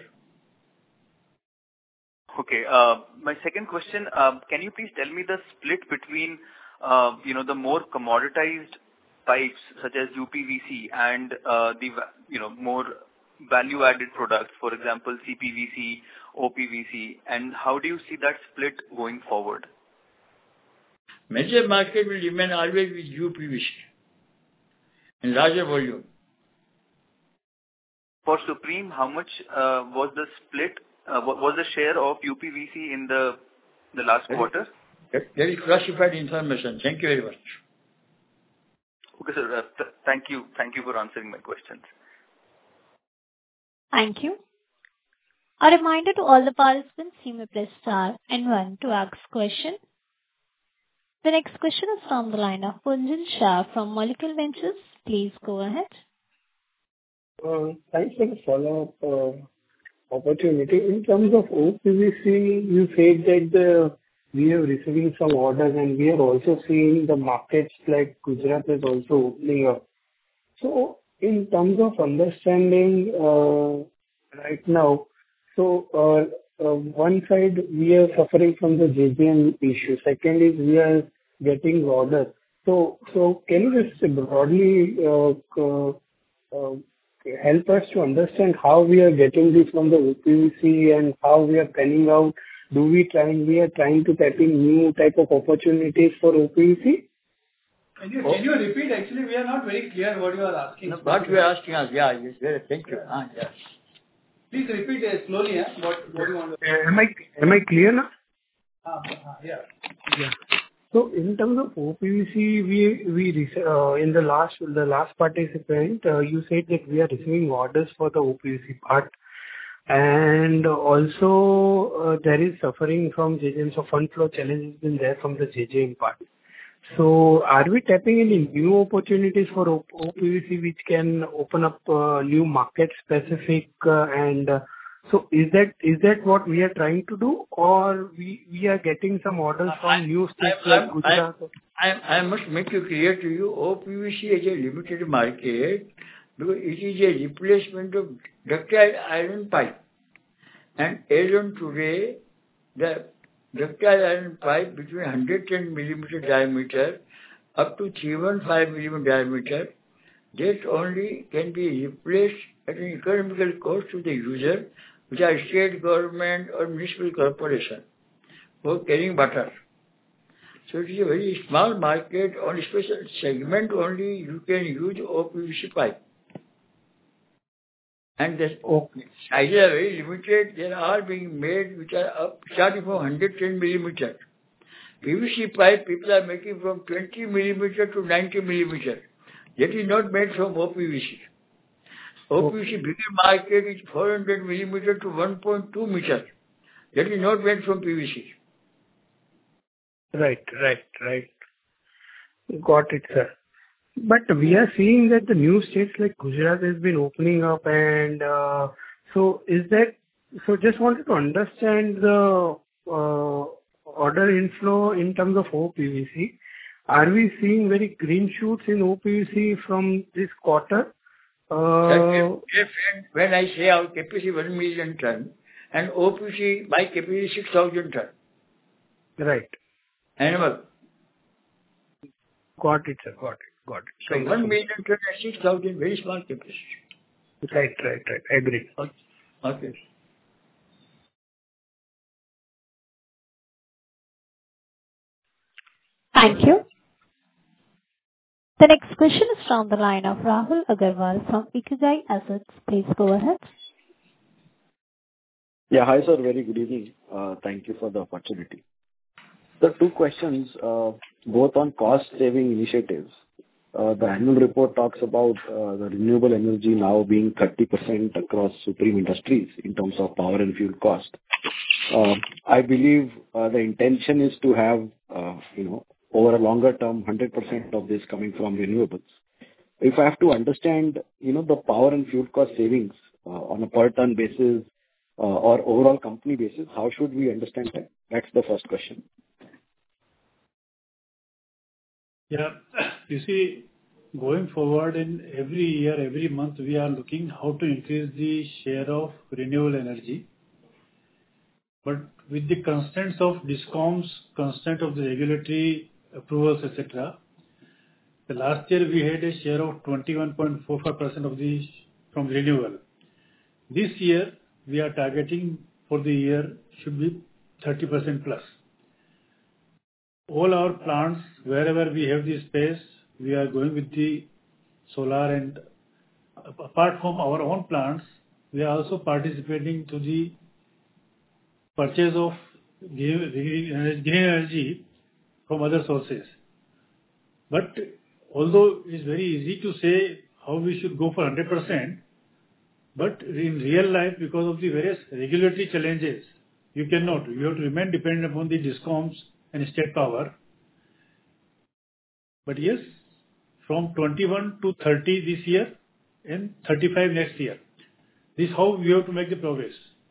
Okay. Uh, my second question, uh, can you please tell me the split between, uh, you know, the more commoditized pipes such as U P V C and uh, the you know more value-added products, for example, C P V C, O P V C, and how do you see that split going forward? Major market will remain always with U P V C in larger volume. For Supreme, how much uh, was the split? Uh, what was the share of U P V C in the the last quarter? That, that is classified information. Thank you very much. Okay, sir. Uh, th- thank you. Thank you for answering my questions. Thank you. A reminder to all the participants, you may press star and one to ask question. The next question is from the line of Punjan Shah from Molecule Ventures. Please go ahead. Uh, Thanks for the follow-up uh, opportunity. In terms of O P V C, you said that the- we are receiving some orders, and we are also seeing the markets like Gujarat is also opening up. So in terms of understanding uh, right now, so uh, uh, one side we are suffering from the J J M issue. Second is we are getting orders. So so can you just broadly uh, uh, uh, help us to understand how we are getting this from the O P V C and how we are panning out? Do we trying, we are trying to tap in new type of opportunities for O P V C? Can you, can you repeat? Actually, we are not very clear what you are asking. No, what you are asking us, yeah, yes, yes, thank you. Ah, yes. Please repeat uh, slowly, huh? what, what you want to Uh, Am I am I clear now? ah, ah, yeah. Yeah. So in terms of O P V C, we we rece- uh, in the last the last participant, uh, you said that we are receiving orders for the O P V C part, and also uh, there is suffering from J J M. So fund flow challenges been there from the J J M part. So are we tapping any new opportunities for O P V C which can open up uh, new market specific uh, and uh, so is that is that what we are trying to do, or we we are getting some orders from new states I, like I, Gujarat? I, I must make it clear to you, O P V C is a limited market because it is a replacement of ductile iron pipe. And as on today, the ductile iron pipe between one hundred ten millimeter diameter up to three hundred fifteen millimeter diameter, that only can be replaced at an economical cost to the user, which are state government or municipal corporation for carrying water. So it is a very small market, on a special segment only you can use O P V C pipe. And the Okay. sizes are very limited. They are all being made which are up starting from one hundred ten millimeter. P V C pipe people are making from twenty millimeter to ninety millimeter. That is not made from O P V C. O P V C bigger market is four hundred millimeter to one point two meter. That is not made from P V C. Right, right, right. Got it, sir. But we are seeing that the new states like Gujarat has been opening up, and uh, so is that, so just wanted to understand the uh, order inflow in terms of O P V C. Are we seeing very green shoots in O P V C from this quarter? Uh, If, if, when I say our capacity one million ton and O P V C, my capacity six thousand ton. Right. Annual. Got it, sir. Got it. Got it. So Thank you one so much. million ton and six thousand, very small capacity. Right, right, right. Agree. Okay. Okay. Thank you. The next question is from the line of Rahul Agarwal from Ikigai Assets. Please go ahead. Yeah. Hi, sir. Very good evening. Uh, Thank you for the opportunity. So two questions, uh, both on cost-saving initiatives. Uh, The annual report talks about uh, the renewable energy now being thirty percent across Supreme Industries in terms of power and fuel cost. Uh, I believe uh, the intention is to have, uh, you know, over a longer term, one hundred percent of this coming from renewables. If I have to understand, you know, the power and fuel cost savings uh, on a per ton basis uh, or overall company basis, how should we understand that? That's the first question. Yeah. You see, going forward in every year, every month, we are looking how to increase the share of renewable energy. But with the constraints of DISCOMs, constraint of the regulatory approvals, et cetera, The last year we had a share of twenty-one point four five percent of the from renewable. This year we are targeting for the year should be thirty percent plus. All our plants, wherever we have the space, we are going with the solar, and apart from our own plants, we are also participating to the purchase of green energy from other sources. But although it is very easy to say how we should go for one hundred percent, but in real life, because of the various regulatory challenges, you cannot. You have to remain dependent upon the DISCOMs and state power. But yes, from twenty-one to thirty this year and thirty-five next year. This is how we have to make the progress.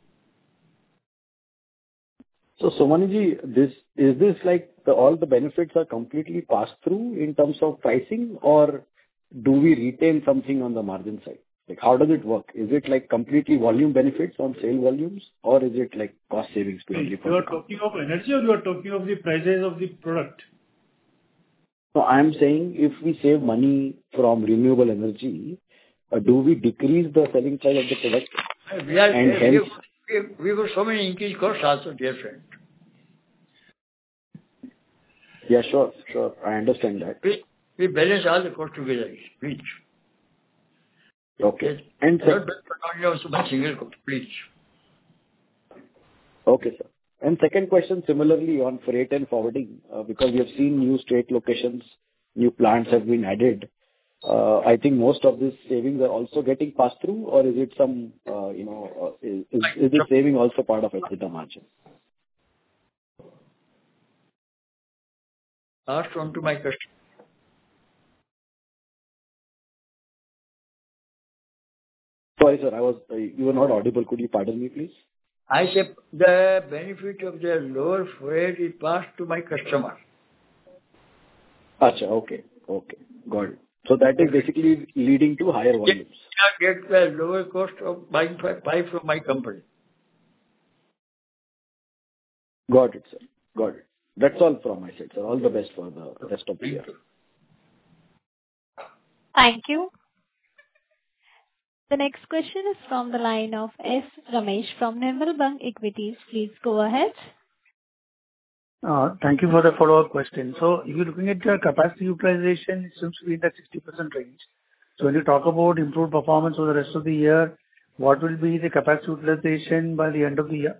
So, Somani, this is this like the, all the benefits are completely passed through in terms of pricing, or do we retain something on the margin side? Like, how does it work? Is it like completely volume benefits on sale volumes, or is it like cost savings purely? You are talking of energy, or you are talking of the prices of the product? So, I am saying if we save money from renewable energy, uh, do we decrease the selling price of the product? We are, and we, hence, we, we got so many increased costs also, dear friend. Yeah, sure, sure. I understand that. We, we balance all the costs together, please. Okay. And not only also by single cost, please. Okay, sir. And second question, similarly on freight and forwarding, uh, because we have seen new state locations, new plants have been added. Uh, I think most of these savings are also getting passed through, or is it some, uh, you know, uh, is, is, is the saving also part of EBITDA margin? Ask on to my customer. Sorry, sir, I was, uh, you were not audible. Could you pardon me, please? I said the benefit of the lower freight is passed to my customer. Acha, okay, okay, got it. So that is basically leading to higher volumes. I get the lower cost of buying pipe from my company. Got it, sir. Got it. That's all from my side, sir. All the best for the rest of the year. Thank you. The next question is from the line of S. Ramesh from Nirmal Bang Equities. Please go ahead. Uh, Thank you for the follow-up question. So if you're looking at the capacity utilization, it seems to be in the sixty percent range. So when you talk about improved performance for the rest of the year, what will be the capacity utilization by the end of the year?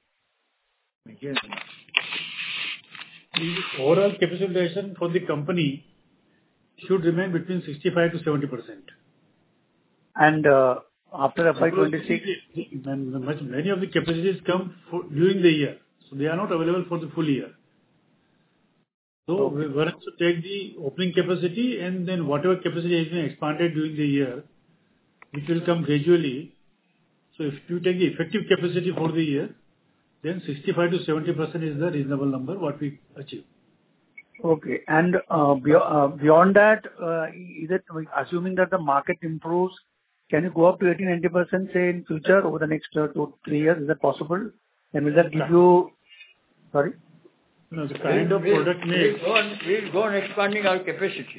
The overall capacity utilization for the company should remain between sixty-five to seventy percent. And uh, after F Y twenty-six? Many of the capacities come for, during the year. So they are not available for the full year. So okay. we were to take the opening capacity, and then whatever capacity has been expanded during the year, which will come gradually. So if you take the effective capacity for the year, then sixty-five to seventy percent is the reasonable number what we achieve. Okay. And uh, beyond, uh, beyond that, uh, is it assuming that the market improves, can you go up to eighty to ninety percent say in future over the next uh, two, three years? Is that possible? And will that give you, sorry? No, the kind of product made. We'll go on, we'll go on expanding our capacity.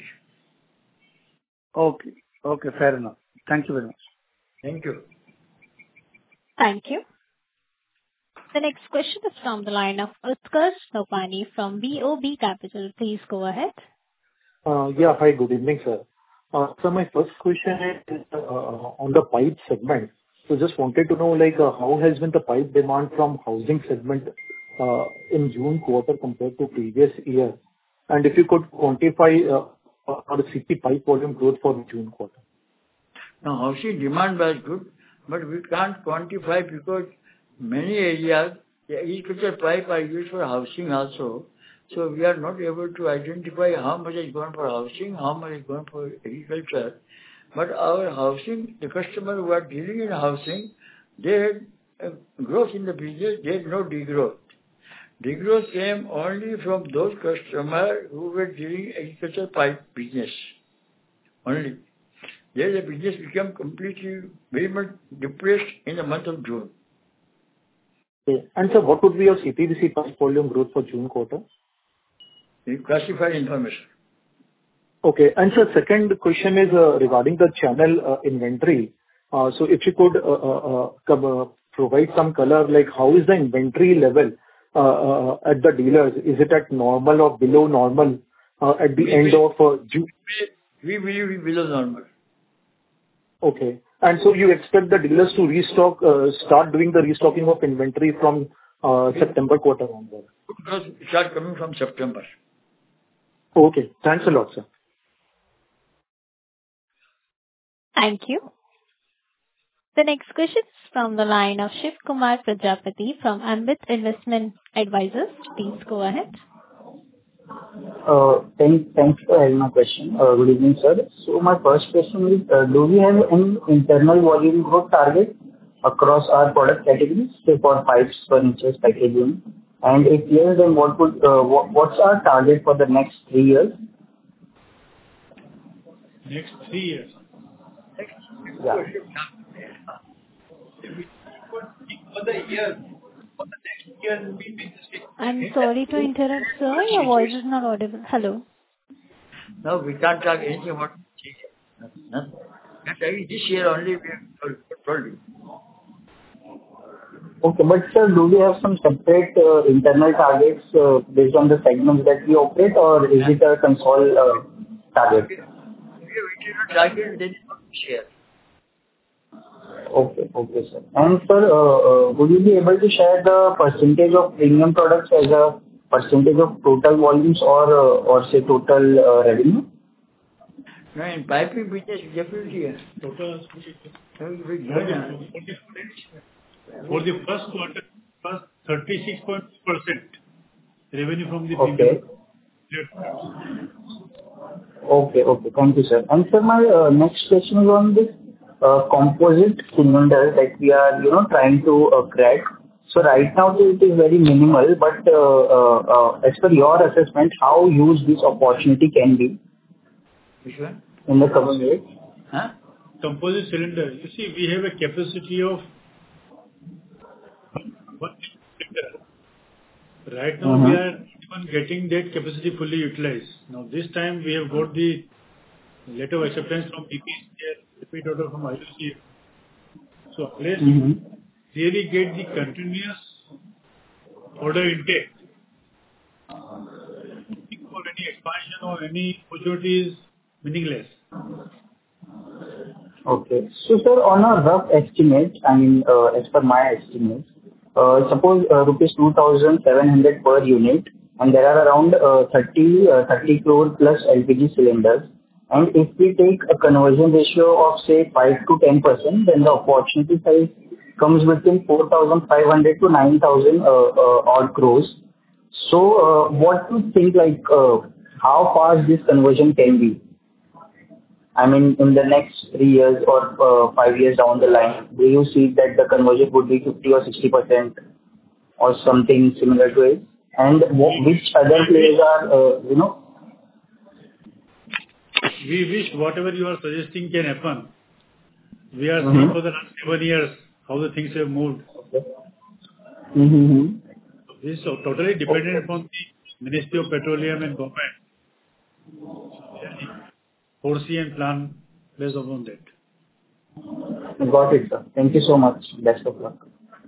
Okay. Okay, fair enough. Thank you very much. Thank you. Thank you. The next question is from the line of Utkarsh Nopani from B O B Capital. Please go ahead. Uh, yeah, hi, good evening, sir. Uh, so my first question is uh, on the pipe segment. So just wanted to know, like, uh, how has been the pipe demand from housing segment uh, in June quarter compared to previous year? And if you could quantify uh, uh, the C P pipe volume growth for the June quarter. Now, housing demand was good, but we can't quantify because many areas, the agricultural pipe are used for housing also. So we are not able to identify how much is going for housing, how much is going for agriculture. But our housing, the customers who are dealing in housing, they had uh, growth in the business, they had no degrowth. Degrowth came only from those customers who were dealing agricultural pipe business only. There the business became completely very much depressed in the month of June. Okay. And sir, what would be your C P V C pipe volume growth for June quarter? Classified information. Okay. And sir, second question is uh, regarding the channel uh, inventory. Uh, So if you could uh, uh, uh, com- uh, provide some color, like how is the inventory level uh, uh, at the dealers? Is it at normal or below normal uh, at the We end will of uh, June? we believe we below normal. Okay. And so you expect the dealers to restock, uh, start doing the restocking of inventory from uh, September quarter onward? Because it start coming from September. Okay. Thanks a lot, sir. Thank you. The next question is from the line of Shiv Kumar Prajapati from Ambit Investment Advisors. Please go ahead. Uh, thank- Thanks for having my question. Uh, Good evening, sir. So my first question is, uh, do we have any internal volume growth target across our product categories, say for pipes, furniture, packaging? And if yes, then what would, uh, what- what's our target for the next three years? Next three years. Yeah. For the year, for the next year, we make the same. I'm sorry to interrupt, sir. Your voice is not audible. Hello. No, we can't talk anything about this year. Nothing. That's why this year only we have told you. Okay, but sir, do we have some separate uh, internal targets uh, based on the segments that we operate, or is it a console uh, target? We have internal target, then we share. Okay. Okay, sir. And sir, uh, uh, would you be able to share the percentage of premium products as a percentage of total volumes or, uh, or say, total uh, revenue? No, in piping business, definitely, yes. Total So we for go down. the for the first quarter was thirty-six point two percent revenue from the Okay. premium. Okay. Okay. Thank you, sir. And sir, my uh, next question is on this uh, composite cylinder that we are, you know, trying to uh, crack. So right now it is very minimal, but uh, uh, uh, as per your assessment, how huge this opportunity can be Which one? in the coming years? Huh? Composite cylinder. You see, we have a capacity of one cylinder. Right now, we Mhm. are even getting that capacity fully utilized. Now, this time we have got the letter of acceptance from B P C L, repeat order from I U C L. So unless you Mhm. really get the continuous order intake, looking for any expansion or any opportunity is meaningless. Okay. So, sir, on a rough estimate, I mean, uh, as per my estimate, uh, suppose uh, rupees two thousand seven hundred per unit, and there are around uh, thirty, uh, thirty crore plus L P G cylinders. And if we take a conversion ratio of, say, five to ten percent, then the opportunity size comes between four thousand five hundred to nine thousand uh, uh, odd crores. So, uh, what do you think, like, uh, how fast this conversion can be? I mean, in the next three years or uh, five years down the line, do you see that the conversion would be fifty or sixty percent or something similar to it? And wh- which other players are, uh, you know? We wish whatever you are suggesting can happen. We are seeing Mm-hmm. for the last seven years how the things have moved. Mm-hmm. This is totally dependent upon the Ministry of Petroleum and government. Foresee and plan based upon that. Got it, sir. Thank you so much. Best of luck.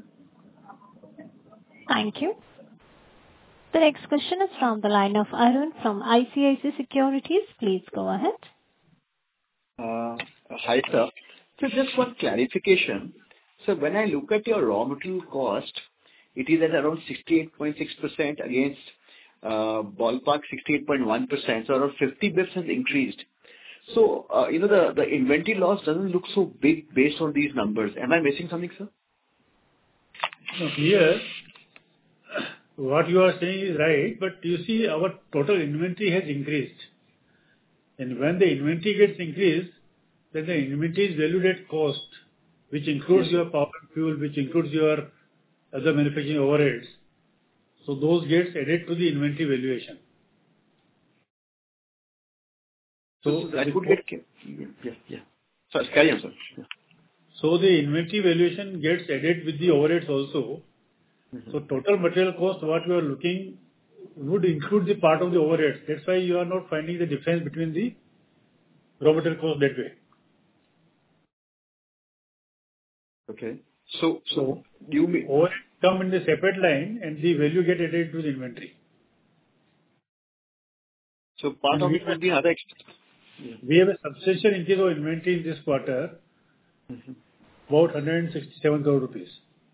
Thank you. The next question is from the line of Arun from I C I C I Securities. Please go ahead. Uh, Hi, sir. So just one clarification. So when I look at your raw material cost, it is at around sixty-eight point six percent against uh, ballpark sixty-eight point one percent, so around fifty basis points has increased. So, uh, you know, the the inventory loss doesn't look so big based on these numbers. Am I missing something, sir? No, here, what you are saying is right, but you see our total inventory has increased. And when the inventory gets increased, then the inventory is valued at cost, which includes Yes, your power and fuel, which includes your other manufacturing overheads. So those gets added to the inventory valuation. So, So so that the would co- get... Yeah, yeah. Sorry, carry on, sir. Yeah. so the inventory valuation gets added with the overheads also. So total material cost, what we are looking, would include the part of the overheads. That's why you are not finding the difference between the raw material cost that way. Okay. So, so you mean overhead come in the separate line and the value get added to the inventory. So part And of we it would be other expenses. We have a substantial increase of inventory in this quarter, Mm-hmm. about one hundred sixty-seven crore rupees.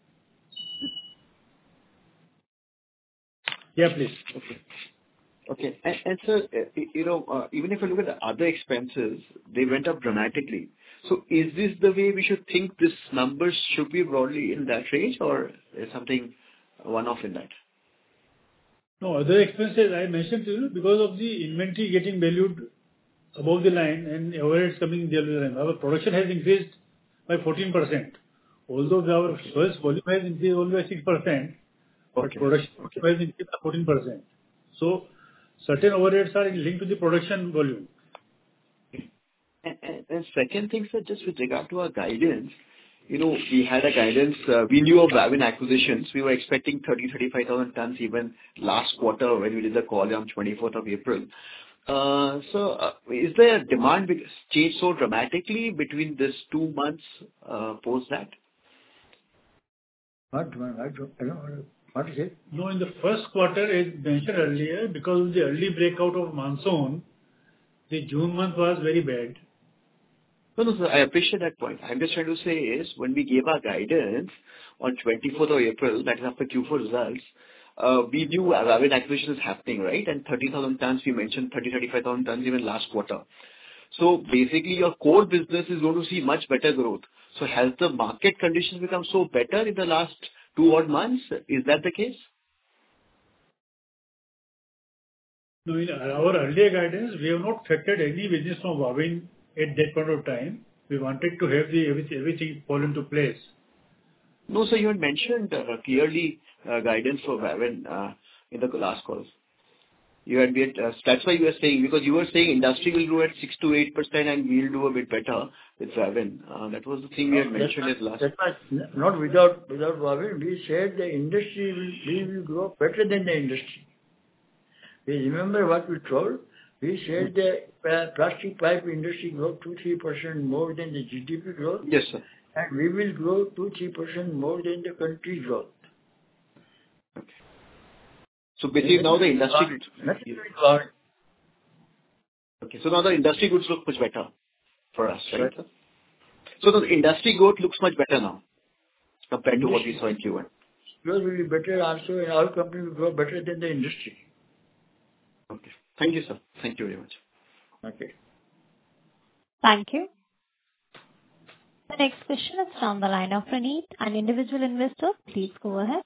Yeah, please. Okay. Okay. And, and sir, uh, you know, uh, even if I look at the other expenses, they went up dramatically. So is this the way we should think this numbers should be broadly in that range, or is something one-off in that? No, other expenses I mentioned to you because of the inventory getting valued above the line and overheads coming in the other line. Our production has increased by fourteen percent. Although our Okay. sales volume has increased only by six percent, but Okay. production Okay. has increased by fourteen percent. So certain overheads are linked to the production volume. And, and, and second thing, sir, just with regard to our guidance, you know, we had a guidance, uh, we knew of Wavin acquisitions. We were expecting thirty, thirty-five thousand tons even last quarter when we did the call on twenty-fourth of April. Uh, so, uh, is there a demand be- change so dramatically between this two months uh, post that? What? I don't I don't know. What is it? No, in the first quarter, as mentioned earlier, because of the early breakout of monsoon, the June month was very bad. No, no, sir, I appreciate that point. I'm just trying to say is, when we gave our guidance on twenty-fourth of April, that is after Q four results, uh, we knew Wavin acquisition is happening, right? And thirty thousand tons, we mentioned thirty, thirty-five thousand tons even last quarter. So basically, your core business is going to see much better growth. So has the market conditions become so better in the last two odd months? Is that the case? No, in our earlier guidance, we have not factored any business from Wavin at that point of time. We wanted to have the everything, everything fall into place. No, sir, you had mentioned uh, clearly uh, guidance for Wavin uh, in the last calls. You had been, uh, that's why you were saying, because you were saying industry will grow at six to eight percent and we'll do a bit better with Wavin. Uh, that was the thing we had No, mentioned that's as last. not, that's not, not without, without Wavin. We said the industry will, we will grow better than the industry. We remember what we told? We said the uh, plastic pipe industry grow two to three percent more than the G D P growth. Yes, sir. And we will grow two to three percent more than the country growth. So basically now the industry goods. Nothing to do with Okay, so now the industry goods look much better for us, right? Right. Sir? So the industry growth looks much better now compared to what we saw in Q one. growth will be better also, and our company will grow better than the industry. Okay. Thank you, sir. Thank you very much. Okay. Thank you. The next question is from the line of Praneet, an individual investor. Please go ahead.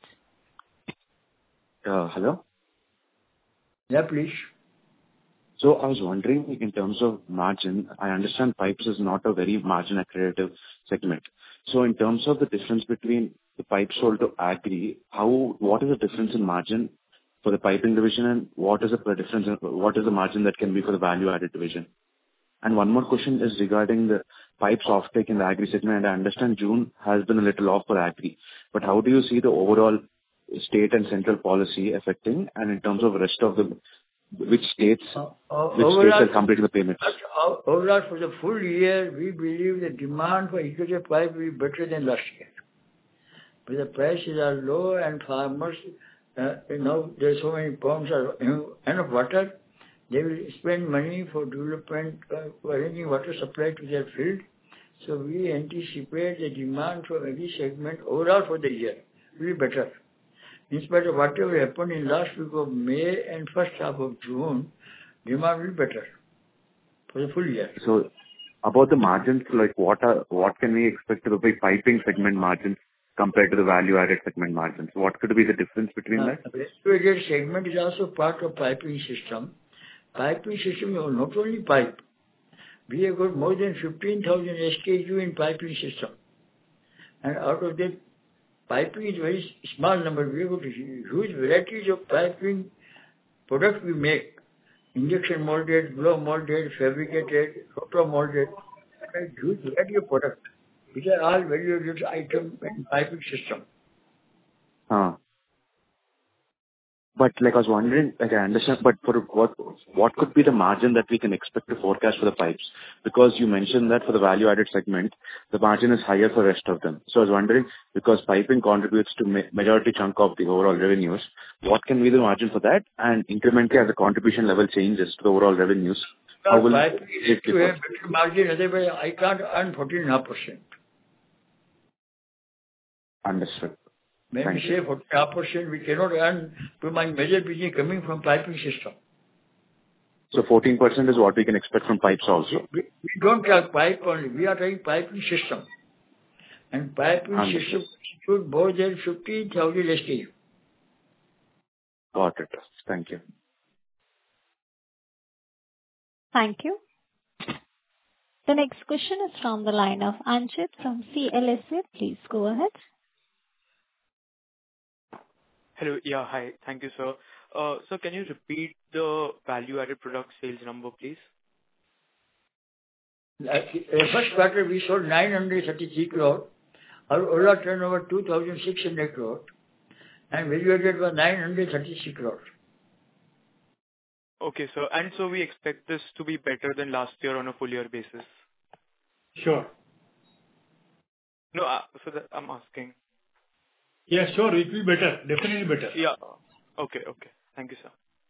Uh, Hello? Yeah, please. So I was wondering, in terms of margin, I understand pipes is not a very margin accretive segment. So in terms of the difference between the pipes sold to agri, how, what is the difference in margin for the piping division, and what is the difference, in, what is the margin that can be for the value-added division? And one more question is regarding the pipes offtake in the agri segment. I understand June has been a little off for agri, but how do you see the overall state and central policy affecting, and in terms of rest of the, which states, Uh, uh, which states overall, are completing the payments? uh, overall, for the full year, we believe the demand for irrigated pipe will be better than last year. But the prices are low and farmers, uh, you know, there's so many ponds are you know, enough water. They will spend money for development, uh, for arranging water supply to their field. So we anticipate the demand for every segment overall for the year will be better. In spite of whatever happened in last week of May and first half of June, demand will be better for the full year. So about the margins, like what are, what can we expect to be piping segment margins compared to the value-added segment margins? What could be the difference between Uh, that? Value-added segment is also part of piping system. Piping system is not only pipe. We have got more than fifteen thousand S K U in piping system. And out of that, piping is very small number. We have got huge varieties of piping products we make. Injection molded, blow molded, fabricated, roto molded. A huge variety of products. These are all value-added items in piping system. Uh, But like I was wondering, like I understand, but for what what could be the margin that we can expect to forecast for the pipes? Because you mentioned that for the value-added segment, the margin is higher for the rest of them. So I was wondering, because piping contributes to ma- majority chunk of the overall revenues, what can be the margin for that? And incrementally, as the contribution level changes to the overall revenues, how will Piping it to have differ? better margin, otherwise I can't earn fourteen point five percent. Understood. When we Thank say you. fourteen point five percent, we cannot earn to my major business coming from piping system. So fourteen percent is what we can expect from pipes also. We, we don't have pipe only, we are talking piping system. And piping Understood. system constitute more than fifteen thousand S K U. Got it. Thank you. Thank you. The next question is from the line of Anchit from C L S A. Please go ahead. Hello. Yeah, hi. Thank you, sir. Uh, Sir, can you repeat the value-added product sales number, please? Like, uh, first quarter we sold nine hundred thirty-three crore. Our overall turnover two thousand six hundred crore. And value-added was nine hundred thirty-six crore. Okay, sir. And so we expect this to be better than last year on a full year basis? Sure. No, uh, so that I'm asking. Yeah, sure. It will be better. Definitely better. Yeah. Okay, okay. Thank you, sir.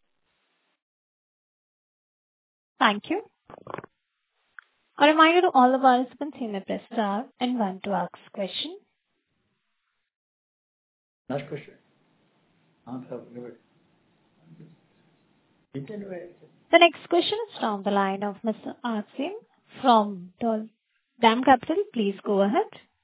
Thank you. A reminder to all the participants, you may press star and one to ask question. Last question. Answer. The next question is from the line of Mister Asim from Dol- Dam Capital. Please go ahead.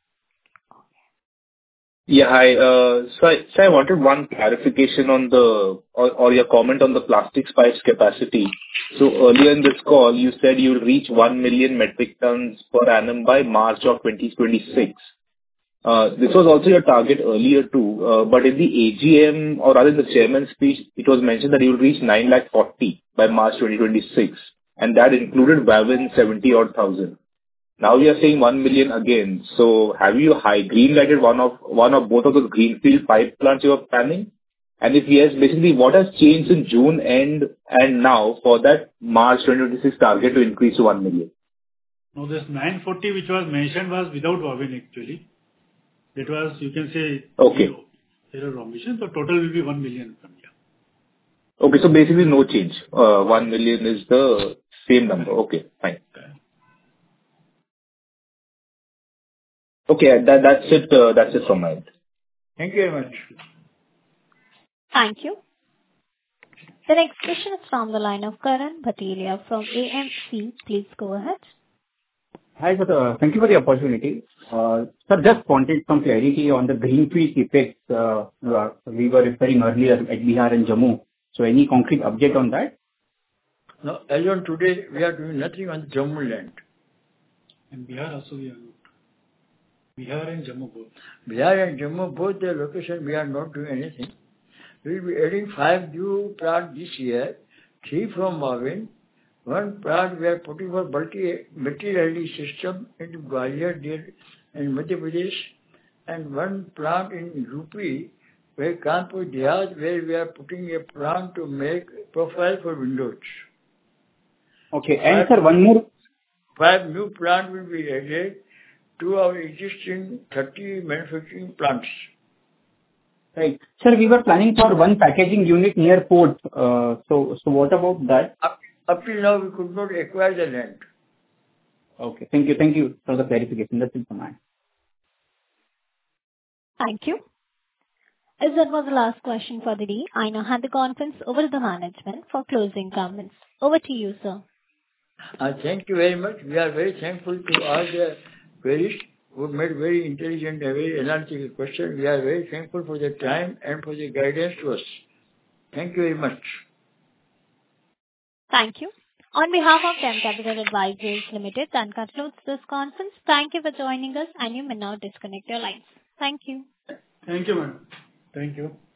Yeah, hi. Uh, So I so I wanted one clarification on the or or your comment on the plastics pipes capacity. So earlier in this call, you said you'll reach one million metric tons per annum by March of twenty twenty-six. Uh, This was also your target earlier too, uh, but in the A G M or rather in the chairman's speech, it was mentioned that you'll reach nine lakh forty by March twenty twenty-six, and that included Wavin seventy odd thousand. Now we are saying one million again. So have you high green lighted one of one or both of those greenfield pipe plants you are planning? And if yes, basically what has changed in June end and now for that March twenty twenty-six target to increase to one million? Now this nine forty which was mentioned was without Wavin actually. That was, you can say, Okay. zero. Zero omission. So total will be one million from here. Okay, so basically no change. Uh, one million is the same number. Okay, fine. Okay, that, that's it, uh, that's it from my end. Thank you very much. Thank you. The next question is from the line of Karan Bhatia from A M C. Please go ahead. Hi, sir. Uh, Thank you for the opportunity. Uh, Sir, just wanted some clarity on the greenfield CapEx uh, uh, we were referring earlier at Bihar and Jammu. So any concrete update on that? No, as on today, we are doing nothing on Jammu land. And Bihar also we are not. Bihar and Jammu both. Bihar and Jammu, both the location, we are not doing anything. We will be adding five new plants this year, three from Wavin. One plant we are putting for multi-material system in Gwalior there in Madhya Pradesh, and one plant in U P, where Kanpur Dehat, where we are putting a plant to make profile for windows. Okay. And sir, one more. Five new plants will be added to our existing thirty manufacturing plants. Right. Sir, we were planning for one packaging unit near port. Uh, So so what about that? Up, up till now, we could not acquire the land. Okay. Thank you. Thank you for the clarification. That's it from my end. Thank you. As that was the last question for the day, I now hand the conference over to the management for closing comments. Over to you, sir. Uh, thank you very much. We are very thankful to all the queries who made very intelligent and very analytical questions. We are very thankful for their time and for their guidance to us. Thank you very much. Thank you. On behalf of Dam Capital Advisors Limited, that concludes this conference. Thank you for joining us, and you may now disconnect your lines. Thank you. Thank you, madam. Thank you.